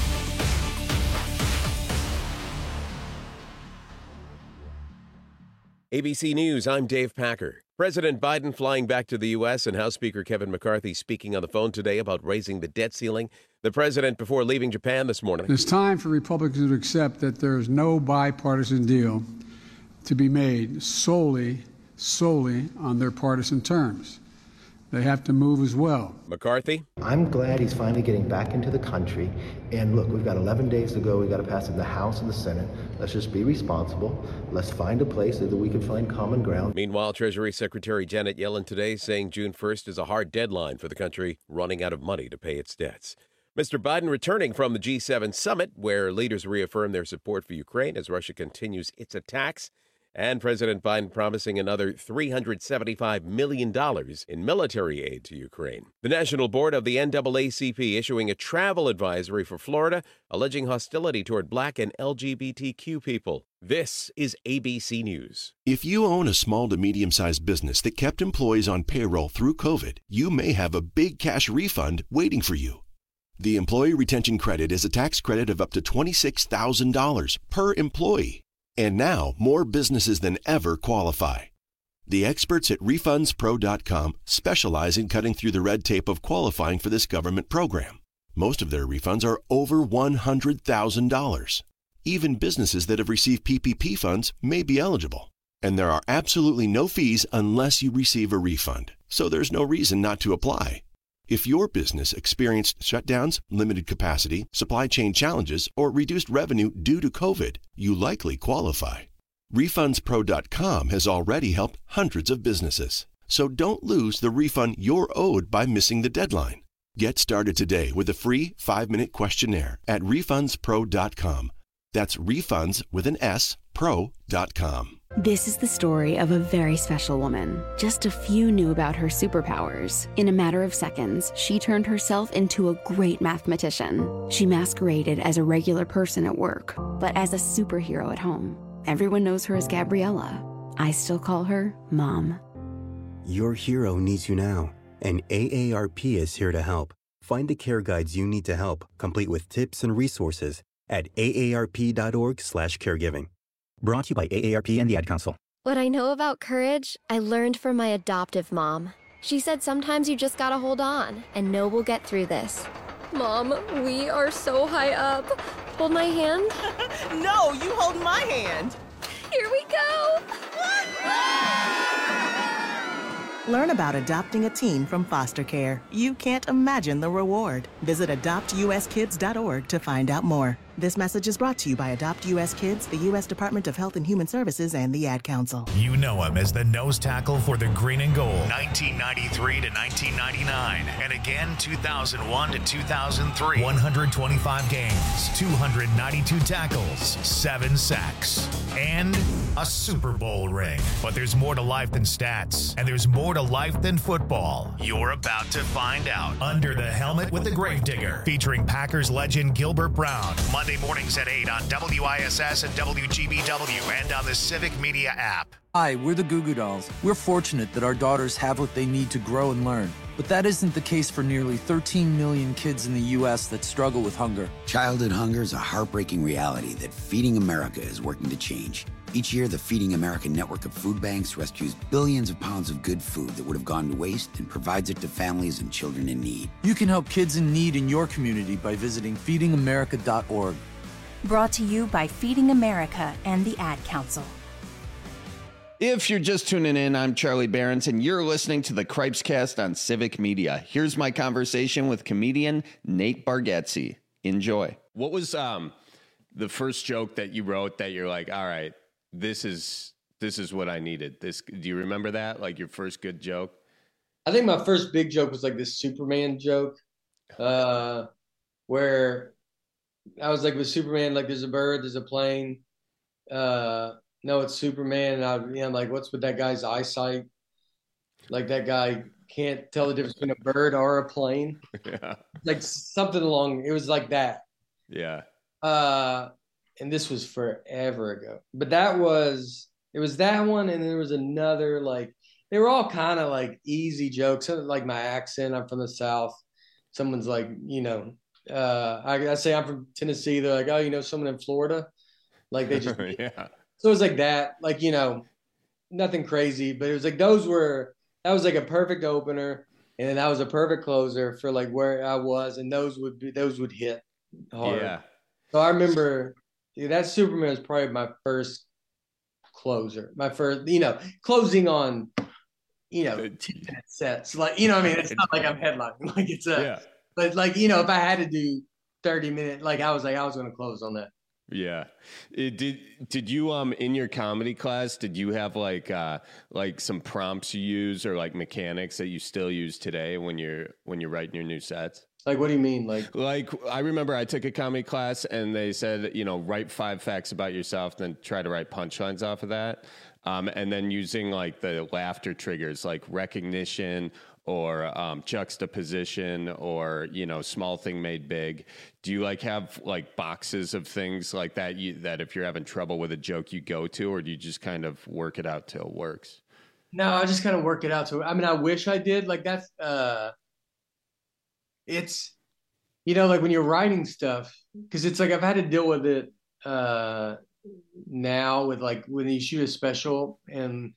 [SPEAKER 2] A B C News, I'm Dave Packer. President Biden flying back to the U S and House Speaker Kevin McCarthy speaking on the phone today about raising the debt ceiling. The president before leaving Japan this morning.
[SPEAKER 3] It's time for Republicans to accept that there is no bipartisan deal to be made solely, solely on their partisan terms. They have to move as well.
[SPEAKER 2] McCarthy?
[SPEAKER 4] I'm glad he's finally getting back into the country. And look, we've got eleven days to go. We've got to pass it in the House and the Senate. Let's just be responsible. Let's find a place that we can find common ground.
[SPEAKER 2] Meanwhile, Treasury Secretary Janet Yellen today saying June first is a hard deadline for the country running out of money to pay its debts. Mister Biden returning from the G seven summit, where leaders reaffirm their support for Ukraine as Russia continues its attacks. And President Biden promising another three hundred seventy-five million dollars in military aid to Ukraine. The National Board of the N double A C P issuing a travel advisory for Florida, alleging hostility toward Black and L G B T Q people. This is A B C News.
[SPEAKER 21] If you own a small to medium-sized business that kept employees on payroll through COVID, you may have a big cash refund waiting for you. The Employee Retention Credit is a tax credit of up to twenty-six thousand dollars per employee. And now, more businesses than ever qualify. The experts at refunds pro dot com specialize in cutting through the red tape of qualifying for this government program. Most of their refunds are over one hundred thousand dollars. Even businesses that have received P P P funds may be eligible. And there are absolutely no fees unless you receive a refund. So there's no reason not to apply. If your business experienced shutdowns, limited capacity, supply chain challenges, or reduced revenue due to COVID, you likely qualify. refunds pro dot com has already helped hundreds of businesses. So don't lose the refund you're owed by missing the deadline. Get started today with a free five-minute questionnaire at refunds pro dot com. That's refunds with an S, pro dot com.
[SPEAKER 8] This is the story of a very special woman. Just a few knew about her superpowers. In a matter of seconds, she turned herself into a great mathematician. She masqueraded as a regular person at work, but as a superhero at home. Everyone knows her as Gabriella. I still call her Mom.
[SPEAKER 9] Your hero needs you now, and A A R P is here to help. Find the care guides you need to help, complete with tips and resources at A A R P dot org slash caregiving.
[SPEAKER 15] Brought to you by A A R P and the Ad Council.
[SPEAKER 22] What I know about courage, I learned from my adoptive mom. She said sometimes you just gotta hold on and know we'll get through this. Mom, we are so high up. Hold my hand.
[SPEAKER 23] No, you hold my hand.
[SPEAKER 22] Here we go.
[SPEAKER 23] Learn about adopting a teen from foster care. You can't imagine the reward. Visit adopt U S kids dot org to find out more. This message is brought to you by Adopt U S Kids, the U S Department of Health and Human Services, and the Ad Council.
[SPEAKER 1] You know him as the nose tackle for the Green and Gold, nineteen ninety-three to nineteen ninety-nine, and again two thousand one to two thousand three. one hundred twenty-five games, two hundred ninety-two tackles, seven sacks, and a Super Bowl ring. But there's more to life than stats, and there's more to life than football. You're about to find out. Under the Helmet with the Gravedigger, featuring Packers legend Gilbert Brown. Monday mornings at eight on W I S S and W G B W and on the Civic Media app.
[SPEAKER 24] Hi, we're the Goo Goo Dolls. We're fortunate that our daughters have what they need to grow and learn. But that isn't the case for nearly thirteen million kids in the U S that struggle with hunger.
[SPEAKER 25] Childhood hunger is a heartbreaking reality that Feeding America is working to change. Each year, the Feeding America network of food banks rescues billions of pounds of good food that would have gone to waste and provides it to families and children in need.
[SPEAKER 24] You can help kids in need in your community by visiting feeding america dot org.
[SPEAKER 26] Brought to you by Feeding America and the Ad Council.
[SPEAKER 17] If you're just tuning in, I'm Charlie Behrens, and you're listening to the Cripes Cast on Civic Media. Here's my conversation with comedian Nate Bargatze. Enjoy.
[SPEAKER 19] What was um, the first joke that you wrote that you're like, all right, this is this is what I needed? This, do you remember that? Like your first good joke?
[SPEAKER 20] I think my first big joke was like this Superman joke, uh, where I was like with Superman, like there's a bird, there's a plane. Uh, no, it's Superman. And I, you know, I'm like, what's with that guy's eyesight? Like that guy can't tell the difference between a bird or a plane.
[SPEAKER 19] Yeah.
[SPEAKER 20] Like something along, it was like that.
[SPEAKER 19] Yeah.
[SPEAKER 20] Uh, and this was forever ago. But that was It was that one, and there was another, like, they were all kind of like easy jokes. Like my accent, I'm from the South. Someone's like, you know, uh, I, I say I'm from Tennessee. They're like, oh, you know, someone in Florida. Like they just,
[SPEAKER 19] yeah.
[SPEAKER 20] So it was like that, like, you know, nothing crazy, but it was like, those were, that was like a perfect opener. And then that was a perfect closer for like where I was. And those would be, those would hit hard.
[SPEAKER 19] Yeah.
[SPEAKER 20] So I remember dude, that Superman was probably my first closer, my first, you know, closing on, you know, ten minute sets. Like, you know what I mean? It's not like I'm headlining. Like it's a,
[SPEAKER 19] yeah.
[SPEAKER 20] But like, you know, if I had to do thirty minute, like I was like, I was going to close on that.
[SPEAKER 19] Yeah. It, did did you um in your comedy class, did you have like uh like some prompts you use or like mechanics that you still use today when you're when you're writing your new sets?
[SPEAKER 20] Like, what do you mean? Like,
[SPEAKER 19] like I remember I took a comedy class and they said, you know, write five facts about yourself, then try to write punchlines off of that. Um, and then using like the laughter triggers, like recognition or um, juxtaposition or, you know, small thing made big. Do you like have like boxes of things like that you, that if you're having trouble with a joke you go to, or do you just kind of work it out till it works?
[SPEAKER 20] No, I just kind of work it out. So, I mean, I wish I did like that's, uh, it's, you know, like when you're writing stuff, because it's like I've had to deal with it uh, now with like when you shoot a special and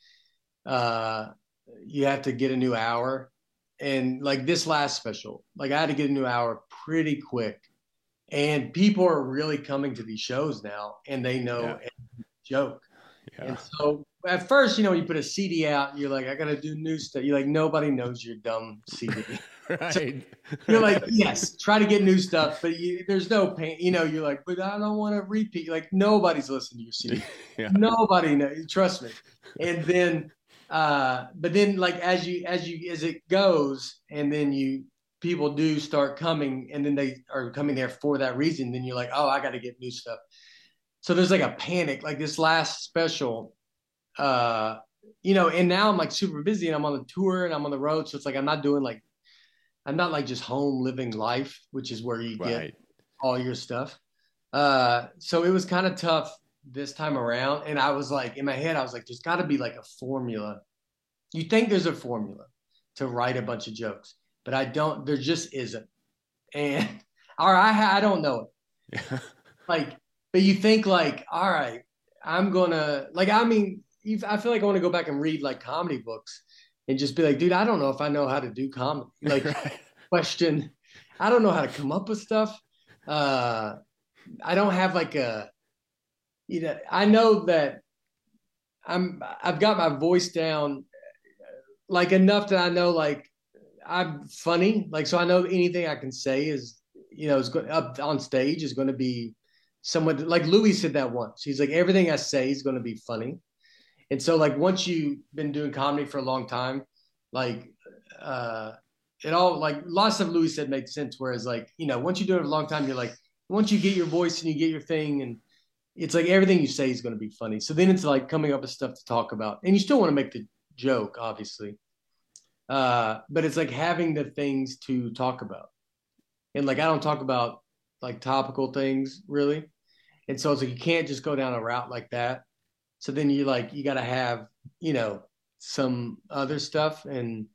[SPEAKER 20] uh, you have to get a new hour. And like this last special, like I had to get a new hour pretty quick. And people are really coming to these shows now and they know
[SPEAKER 19] Yeah.
[SPEAKER 20] every joke.
[SPEAKER 19] Yeah.
[SPEAKER 20] And so at first, you know, you put a C D out, you're like, I got to do new stuff. You're like, nobody knows your dumb C D.
[SPEAKER 19] Right.
[SPEAKER 20] So you're like, yes, try to get new stuff, but you, there's no pain. You know, you're like, but I don't want to repeat. Like nobody's listening to your C D.
[SPEAKER 19] Yeah.
[SPEAKER 20] Nobody knows. Trust me. And then, uh, but then like as you as you as it goes, and then you people do start coming, and then they are coming there for that reason. Then you're like, oh, I got to get new stuff. So there's like a panic. Like this last special, uh, you know, and now I'm like super busy, and I'm on the tour, and I'm on the road, so it's like I'm not doing like. I'm not like just home living life, which is where you get
[SPEAKER 19] Right.
[SPEAKER 20] all your stuff. Uh, so it was kind of tough this time around. And I was like, in my head, I was like, there's got to be like a formula. You think there's a formula to write a bunch of jokes, but I don't, there just isn't. And, or I, I don't know it. Like, but you think like, all right, I'm going to, like, I mean, I feel like I want to go back and read like comedy books. And just be like, dude, I don't know if I know how to do comedy. Like, right. question, I don't know how to come up with stuff. Uh, I don't have like a, you know, I know that I'm, I've got my voice down like enough that I know like I'm funny. Like, so I know anything I can say is, you know, is go- up on stage is going to be somewhat like Louis said that once. He's like, everything I say is going to be funny. And so like once you've been doing comedy for a long time, like uh, it all like lots of Louis said makes sense. Whereas like, you know, once you do it for a long time, you're like, once you get your voice and you get your thing and it's like everything you say is going to be funny. So then it's like coming up with stuff to talk about and you still want to make the joke, obviously. Uh, but it's like having the things to talk about. And like, I don't talk about like topical things really. And so it's like, you can't just go down a route like that. So then you like, you got to have, you know, some other stuff. And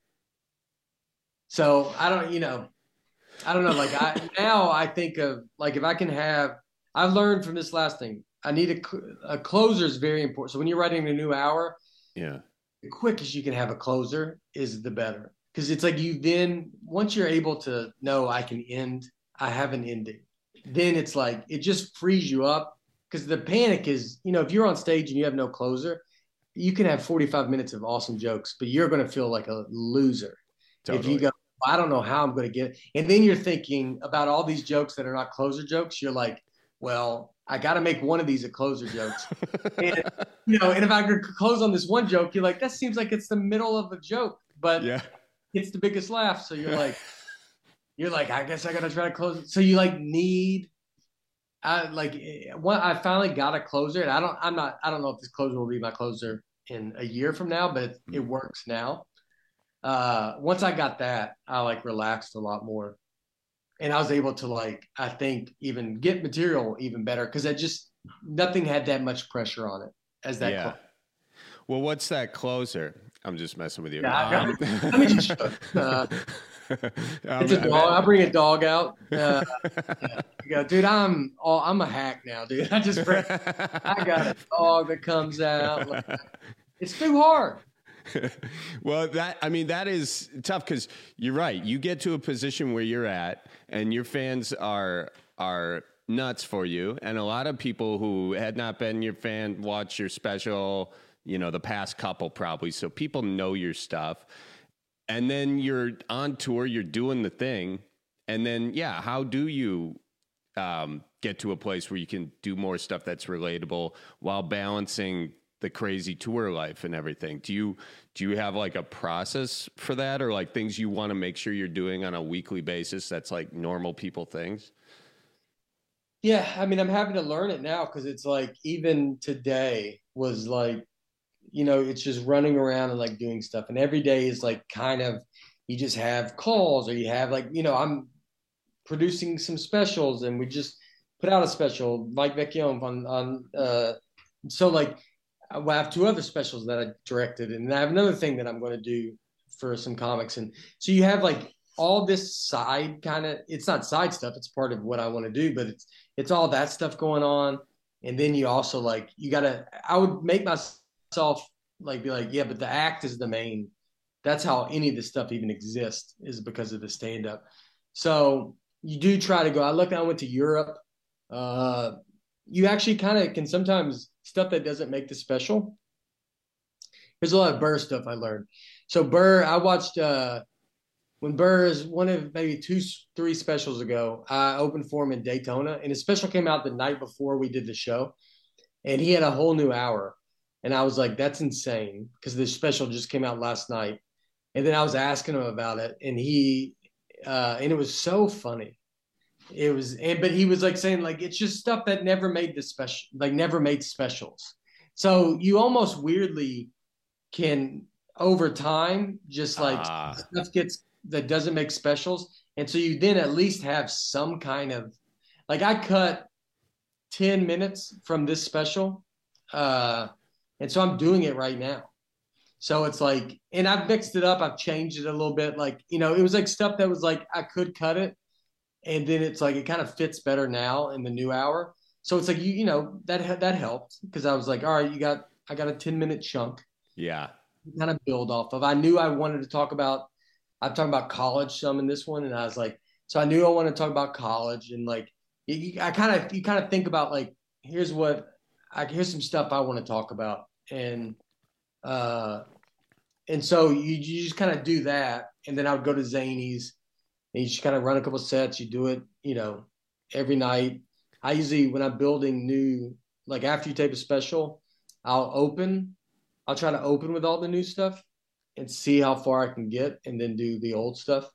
[SPEAKER 20] so I don't, you know, I don't know. Like I, now I think of like, if I can have, I've learned from this last thing, I need a, a closer is very important. So when you're writing a new hour,
[SPEAKER 19] yeah,
[SPEAKER 20] the quickest you can have a closer is the better. Cause it's like you then, once you're able to know I can end, I have an ending, then it's like, it just frees you up. Because the panic is, you know, if you're on stage and you have no closer, you can have forty-five minutes of awesome jokes, but you're going to feel like a loser. Totally. If you go, I don't know how I'm going to get it. And then you're thinking about all these jokes that are not closer jokes. You're like, well, I got to make one of these a closer jokes. And, you know, and if I could close on this one joke, you're like, that seems like it's the middle of a joke, but
[SPEAKER 19] yeah.
[SPEAKER 20] it's the biggest laugh. So you're like, you're like, I guess I got to try to close it. So you like need, I like what I finally got a closer, and I don't. I'm not. I don't know if this closer will be my closer in a year from now, but it, it works now. Uh, once I got that, I like relaxed a lot more, and I was able to like I think even get material even better because I just nothing had that much pressure on it as that.
[SPEAKER 19] Yeah.
[SPEAKER 20] Closer.
[SPEAKER 19] Well, what's that closer? I'm just messing with you.
[SPEAKER 20] Nah,
[SPEAKER 19] Um,
[SPEAKER 20] I mean, just, uh, it's a dog. I bring a dog out. Uh, yeah. You go, dude. I'm all, I'm a hack now, dude. I just bring, I got a dog that comes out. Like, it's too hard.
[SPEAKER 19] Well, that I mean that is tough because you're right. You get to a position where you're at, and your fans are are nuts for you, and a lot of people who had not been your fan watch your special. You know, the past couple probably, so people know your stuff. And then you're on tour, you're doing the thing, and then yeah, how do you um, get to a place where you can do more stuff that's relatable while balancing the crazy tour life and everything? Do you do you have like a process for that, or like things you want to make sure you're doing on a weekly basis that's like normal people things?
[SPEAKER 20] Yeah, I mean, I'm happy to learn it now because it's like even today was like, you know, it's just running around and like doing stuff, and every day is like kind of you just have calls, or you have like, you know, I'm producing some specials, and we just put out a special, Mike Vecchione on on uh, so like. I have two other specials that I directed, and I have another thing that I'm going to do for some comics. And so you have like all this side kind of, it's not side stuff. It's part of what I want to do, but it's, it's all that stuff going on. And then you also like, you got to, I would make myself like, be like, yeah, but the act is the main, that's how any of this stuff even exists, is because of the stand up. So you do try to go, I look, I went to Europe, uh, you actually kind of can sometimes stuff that doesn't make the special. There's a lot of Burr stuff I learned. So Burr, I watched uh, when Burr is one of maybe two, three specials ago, I opened for him in Daytona, and his special came out the night before we did the show, and he had a whole new hour. And I was like, that's insane, because the special just came out last night. And then I was asking him about it, and he, uh, and it was so funny. It was, and, but he was like saying like, it's just stuff that never made the special, like never made specials. So you almost weirdly can over time, just like
[SPEAKER 19] Ah.
[SPEAKER 20] stuff gets that doesn't make specials. And so you then at least have some kind of, like I cut ten minutes from this special. Uh, and so I'm doing it right now. So it's like, and I've mixed it up. I've changed it a little bit. Like, you know, it was like stuff that was like, I could cut it. And then it's like, it kind of fits better now in the new hour. So it's like, you, you know, that, that helped, because I was like, all right, you got, I got a ten minute chunk.
[SPEAKER 19] Yeah.
[SPEAKER 20] Kind of build off of. I knew I wanted to talk about, I'm talking about college some in this one. And I was like, so I knew I wanted to talk about college, and like, you, I kind of, you kind of think about like, here's what I, here's some stuff I want to talk about. And, uh, and so you, you just kind of do that. And then I would go to Zany's, and you just kind of run a couple sets. You do it, you know, every night. I usually, when I'm building new, like after you tape a special, I'll open, I'll try to open with all the new stuff and see how far I can get, and then do the old stuff,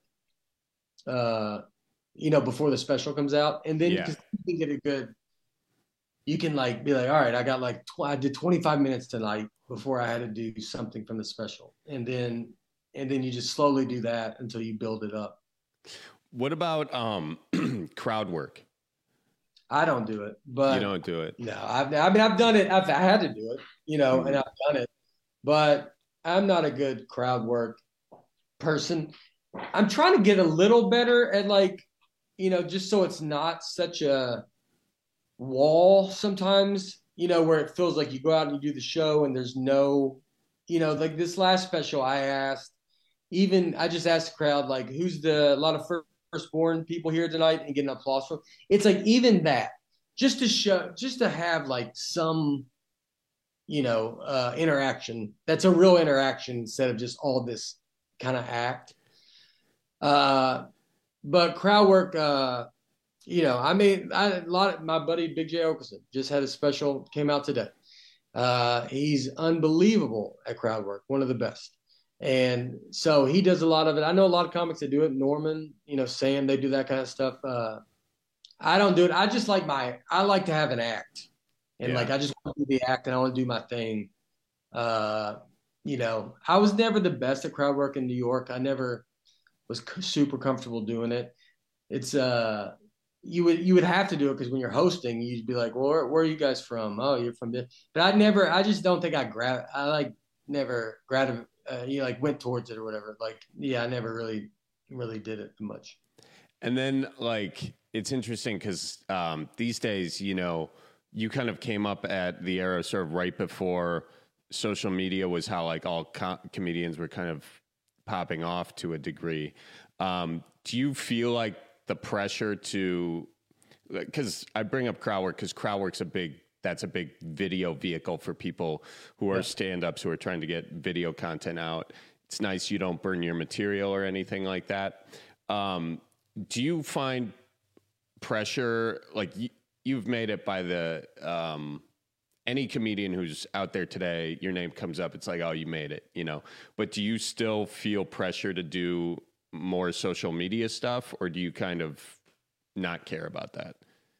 [SPEAKER 20] uh, you know, before the special comes out. And then
[SPEAKER 19] Yeah.
[SPEAKER 20] you can get it good. You can like be like, all right, I got like, tw- I did twenty-five minutes tonight before I had to do something from the special. And then, and then you just slowly do that until you build it up.
[SPEAKER 19] What about um, crowd work?
[SPEAKER 20] I don't do it, but
[SPEAKER 19] You don't do it.
[SPEAKER 20] no, I've, I mean, I've done it. I've I had to do it, you know,
[SPEAKER 19] Mm-hmm.
[SPEAKER 20] and I've done it, but I'm not a good crowd work person. I'm trying to get a little better at like, you know, just so it's not such a wall sometimes, you know, where it feels like you go out and you do the show and there's no, you know, like this last special I asked, even I just asked the crowd, like, who's the, a lot of firstborn people here tonight, and getting applause from. It's like, even that, just to show, just to have like some, you know, uh, interaction. That's a real interaction instead of just all this kind of act. Uh, but crowd work, uh, you know, I mean, I, a lot of my buddy Big J Okerson just had a special, came out today. Uh, he's unbelievable at crowd work, one of the best. And so he does a lot of it. I know a lot of comics that do it. Norman, you know, Sam, they do that kind of stuff. Uh, I don't do it. I just like my, I like to have an act. And
[SPEAKER 19] Yeah.
[SPEAKER 20] like, I just want to do the act and I want to do my thing. Uh, you know, I was never the best at crowd work in New York. I never was c- super comfortable doing it. It's, uh, you would, you would have to do it because when you're hosting, you'd be like, well, where, where are you guys from? Oh, you're from this. But I never, I just don't think I grab, I like, never grad, uh, you know, like went towards it or whatever. Like, yeah, I never really, really did it much.
[SPEAKER 19] And then like, it's interesting because um, these days, you know, you kind of came up at the era sort of right before social media was how like all co- comedians were kind of popping off to a degree. Um, do you feel like the pressure to, because I bring up Crowdwork because Crowdwork's a big, that's a big video vehicle for people who are yeah. stand-ups who are trying to get video content out. It's nice you don't burn your material or anything like that. Um, do you find pressure, like y- you've made it by the, um, any comedian who's out there today, your name comes up, it's like, oh, you made it, you know, but do you still feel pressure to do more social media stuff, or do you kind of not care about that?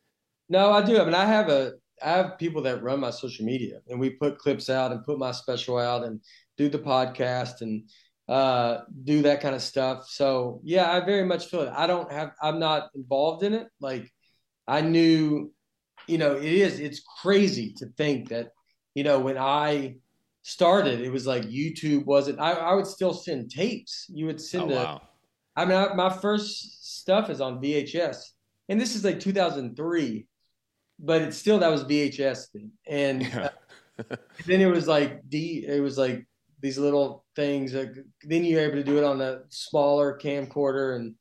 [SPEAKER 20] No, I do. I mean, I have a, I have people that run my social media, and we put clips out and put my special out and do the podcast and uh, do that kind of stuff. So yeah, I very much feel it. I don't have, I'm not involved in it. Like I knew, you know, it is, it's crazy to think that, you know, when I started, it was like YouTube wasn't, I, I would still send tapes. You would send
[SPEAKER 19] oh,
[SPEAKER 20] a,
[SPEAKER 19] wow.
[SPEAKER 20] I mean, I, my first stuff is on V H S, and this is like two thousand three, but it's still, that was V H S thing. And
[SPEAKER 19] Yeah.
[SPEAKER 20] uh, then it was like D, it was like these little things. Like, then you're able to do it on a smaller camcorder. And,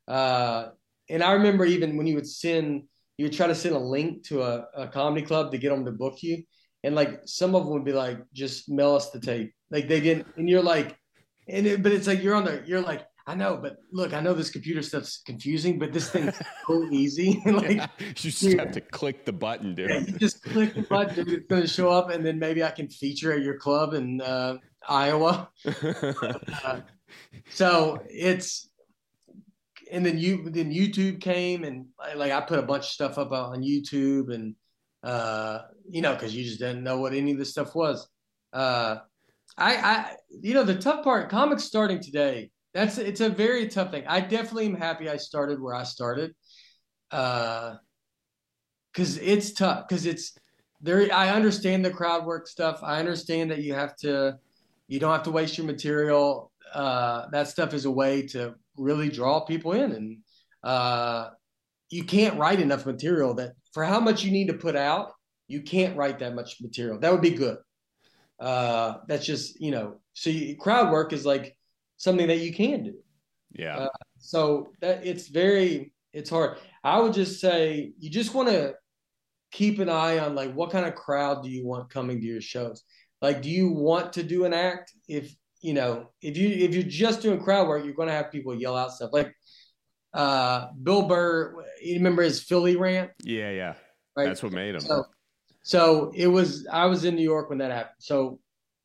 [SPEAKER 20] uh, and I remember even when you would send, you would try to send a link to a, a comedy club to get them to book you. And like, some of them would be like, just mail us the tape. Like they didn't, and you're like, and it, but it's like, you're on the, you're like, I know, but look, I know this computer stuff's confusing, but this thing's so easy. Like
[SPEAKER 19] Yeah, you just
[SPEAKER 20] dude,
[SPEAKER 19] have to click the button, dude.
[SPEAKER 20] yeah, you just click the button, dude, it's going to show up, and then maybe I can feature at your club in uh, Iowa. uh, so it's, and then you, then YouTube came, and like I put a bunch of stuff up on YouTube, and uh, you know, because you just didn't know what any of this stuff was. Uh, I, I, you know, the tough part, comics starting today. That's it's a very tough thing. I definitely am happy I started where I started, uh, because it's tough. Because it's there. I understand the crowd work stuff. I understand that you have to, you don't have to waste your material. Uh, that stuff is a way to really draw people in, and uh, you can't write enough material that for how much you need to put out, you can't write that much material. That would be good. Uh, that's just, you know. So you, crowd work is like something that you can do.
[SPEAKER 19] Yeah.
[SPEAKER 20] Uh, so that it's very, it's hard. I would just say you just want to keep an eye on like what kind of crowd do you want coming to your shows? Like, do you want to do an act? If you know, if you if you're just doing crowd work, you're going to have people yell out stuff. Like uh, Bill Burr, you remember his Philly rant?
[SPEAKER 19] Yeah, yeah.
[SPEAKER 20] Right?
[SPEAKER 19] That's what made him.
[SPEAKER 20] So, so it was. I was in New York when that happened. So.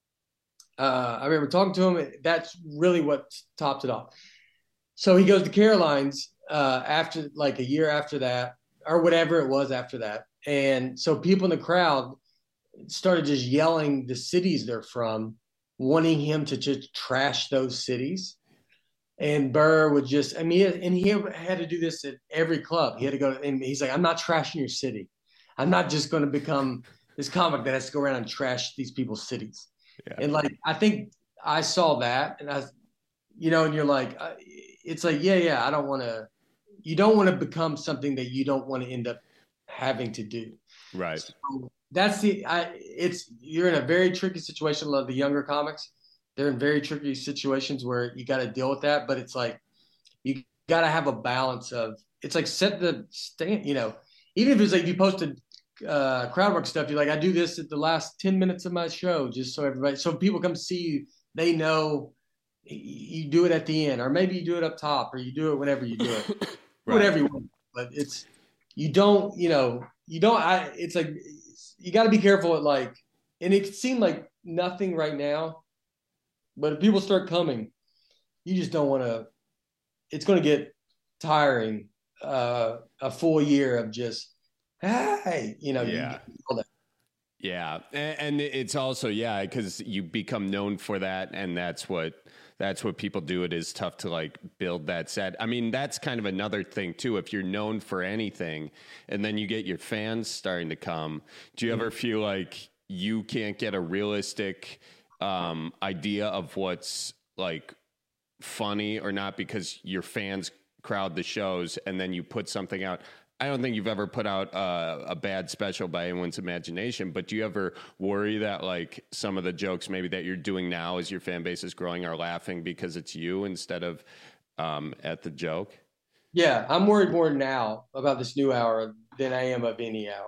[SPEAKER 20] Uh, I remember talking to him. That's really what topped it off. So he goes to Caroline's uh, after, like a year after that, or whatever it was after that. And so people in the crowd started just yelling the cities they're from, wanting him to just trash those cities. And Burr would just, I mean, and he had to do this at every club. He had to go, and he's like, I'm not trashing your city. I'm not just going to become this comic that has to go around and trash these people's cities. Yeah. And like, I think I saw that, and I, you know, and you're like, uh, it's like, yeah, yeah, I don't want to, you don't want to become something that you don't want to end up having to do.
[SPEAKER 19] Right.
[SPEAKER 20] So that's the, I, it's, you're in a very tricky situation. Love the younger comics. They're in very tricky situations where you got to deal with that, but it's like, you got to have a balance of, it's like set the stand, you know, even if it's like you posted uh crowd work stuff, you're like, I do this at the last ten minutes of my show just so everybody, so people come see you, they know you do it at the end, or maybe you do it up top, or you do it whenever you do it. Right. Whatever you want, but it's, you don't, you know, you don't, I, it's like, you got to be careful at like, and it seemed like nothing right now, but if people start coming, you just don't want to, it's going to get tiring, uh a full year of just, hey, you know,
[SPEAKER 19] yeah,
[SPEAKER 20] you
[SPEAKER 19] yeah, and, and it's also, yeah, because you become known for that, and that's what that's what people do. It is tough to like build that set. I mean, that's kind of another thing too. If you're known for anything, and then you get your fans starting to come, do you ever feel like you can't get a realistic um, idea of what's like funny or not because your fans crowd the shows and then you put something out. I don't think you've ever put out uh, a bad special by anyone's imagination, but do you ever worry that like some of the jokes maybe that you're doing now as your fan base is growing are laughing because it's you instead of um, at the joke?
[SPEAKER 20] Yeah, I'm worried more now about this new hour than I am of any hour.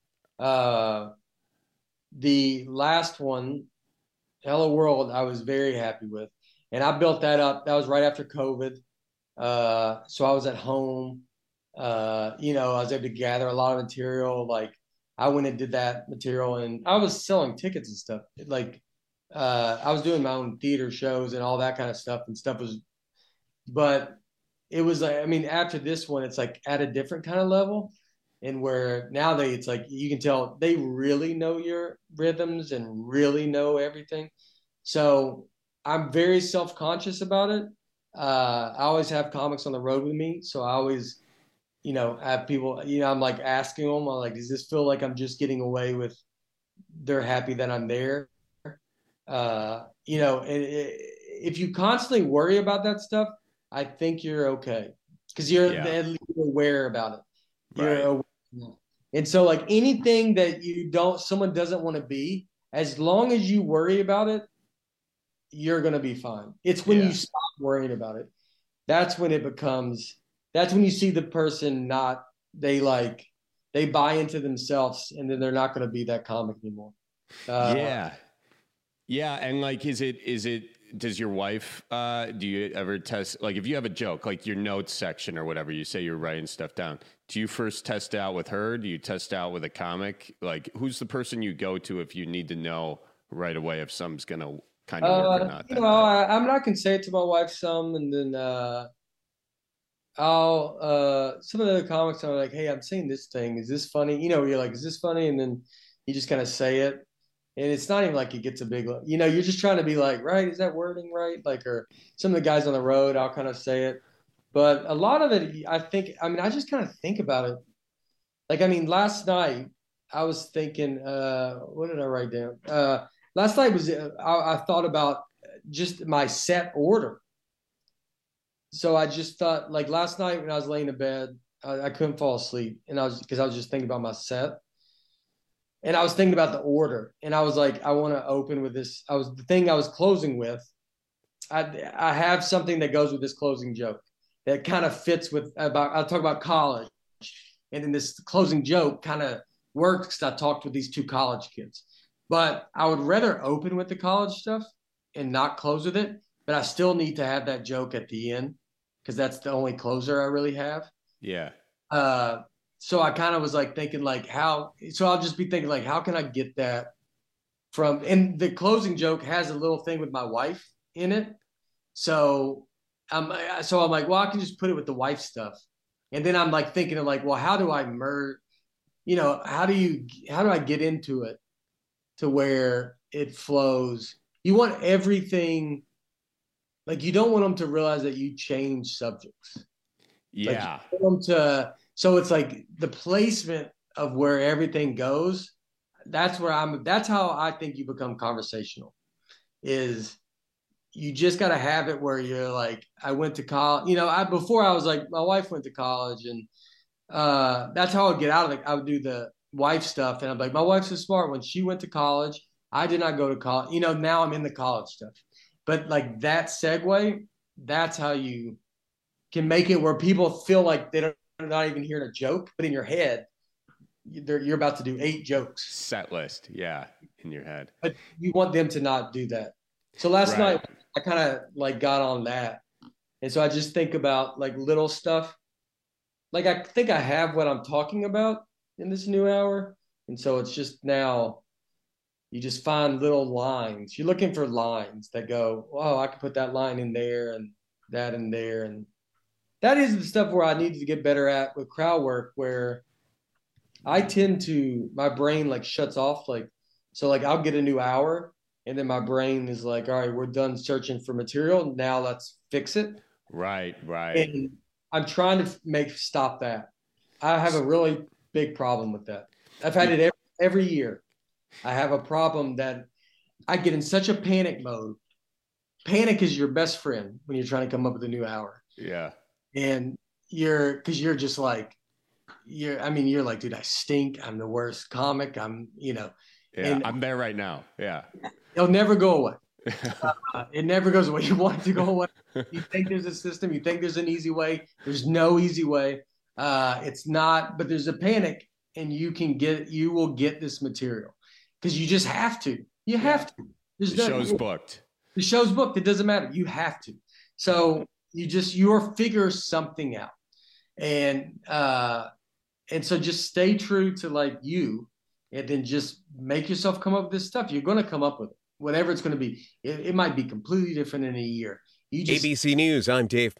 [SPEAKER 20] Uh, the last one, Hello World, I was very happy with. And I built that up. That was right after COVID. Uh, so I was at home. Uh, you know, I was able to gather a lot of material. Like I went and did that material and I was selling tickets and stuff. Like uh, I was doing my own theater shows and all that kind of stuff and stuff was, but it was like, I mean, after this one, it's like at a different kind of level and where now they, it's like, you can tell they really know your rhythms and really know everything. So I'm very self-conscious about it. Uh, I always have comics on the road with me. So I always, you know, have people, you know, I'm like asking them, I'm like, does this feel like I'm just getting away with, they're happy that I'm there? Uh, you know, it, it, if you constantly worry about that stuff, I think you're okay. Cause you're yeah. at least aware about it. You're right. aware. And so like anything that you don't, someone doesn't want to be, as long as you worry about it, you're going to be fine. It's when yeah. you stop worrying about it. That's when it becomes, that's when you see the person not, they like, they buy into themselves and then they're not going to be that comic anymore. Uh,
[SPEAKER 19] yeah. Yeah. And like, is it, is it, does your wife, uh, do you ever test, like if you have a joke, like your notes section or whatever, you say you're writing stuff down. Do you first test out with her? Do you test out with a comic? Like who's the person you go to if you need to know right away if something's going to kind of work
[SPEAKER 20] uh,
[SPEAKER 19] or not?
[SPEAKER 20] You know, I, I'm not going to say it to my wife some, and then, uh, I'll uh some of the comics are like, hey, I'm saying this thing. Is this funny? You know, you're like, is this funny? And then you just kind of say it. And it's not even like it gets a big, you know, you're just trying to be like, right, is that wording right? Like, or some of the guys on the road, I'll kind of say it. But a lot of it, I think, I mean, I just kind of think about it. Like, I mean, last night I was thinking, uh, what did I write down? Uh, last night was, uh, I, I thought about just my set order. So I just thought, like last night when I was laying in bed, I, I couldn't fall asleep, and I was because I was just thinking about my set, and I was thinking about the order, and I was like, I want to open with this. I was the thing I was closing with. I I have something that goes with this closing joke that kind of fits with about. I'll talk about college, and then this closing joke kind of works because I talked with these two college kids, but I would rather open with the college stuff and not close with it. But I still need to have that joke at the end because that's the only closer I really have.
[SPEAKER 19] Yeah.
[SPEAKER 20] Uh, so I kind of was like thinking like how, so I'll just be thinking like, how can I get that from, and the closing joke has a little thing with my wife in it. So I'm, so I'm like, well, I can just put it with the wife stuff. And then I'm like thinking of like, well, how do I merge, you know, how do you, how do I get into it to where it flows? You want everything. Like you don't want them to realize that you change subjects.
[SPEAKER 19] Yeah.
[SPEAKER 20] Like you want them to, so it's like the placement of where everything goes. That's where I'm, that's how I think you become conversational is you just got to have it where you're like, I went to college, you know, I, before I was like, my wife went to college and uh, that's how I would get out of it. I would do the wife stuff. And I'm like, my wife's so smart. When she went to college, I did not go to college. You know, now I'm in the college stuff. But like that segue, that's how you can make it where people feel like they don't, they're not even hearing a joke, but in your head, you're, you're about to do eight jokes.
[SPEAKER 19] Set list, yeah, in your head.
[SPEAKER 20] But you want them to not do that. So last right. night, I kind of like got on that. And so I just think about like little stuff. Like I think I have what I'm talking about in this new hour. And so it's just now... You just find little lines. You're looking for lines that go, oh, I could put that line in there and that in there. And that is the stuff where I need to get better at with crowd work, where I tend to, my brain like shuts off. Like, so like I'll get a new hour and then my brain is like, all right, we're done searching for material. Now let's fix it.
[SPEAKER 19] Right, right.
[SPEAKER 20] And I'm trying to make, stop that. I have a really big problem with that. I've had it every, every year. I have a problem that I get in such a panic mode. Panic is your best friend when you're trying to come up with a new hour.
[SPEAKER 19] Yeah.
[SPEAKER 20] And you're, because you're just like, you're, I mean, you're like, dude, I stink. I'm the worst comic. I'm, you know.
[SPEAKER 19] Yeah,
[SPEAKER 20] and
[SPEAKER 19] I'm there right now. Yeah.
[SPEAKER 20] It'll never go away. uh, it never goes away. You want it to go away. You think there's a system. You think there's an easy way. There's no easy way. Uh, it's not, but there's a panic, and you can get, you will get this material because you just have to. You have to. There's
[SPEAKER 19] The
[SPEAKER 20] no,
[SPEAKER 19] show's booked.
[SPEAKER 20] The show's booked. It doesn't matter. You have to. So you just, you'll figure something out. And, uh, and so just stay true to like you, and then just make yourself come up with this stuff. You're going to come up with it, whatever it's going to be. It, it might be completely different in a year. You just,
[SPEAKER 2] A B C News, I'm Dave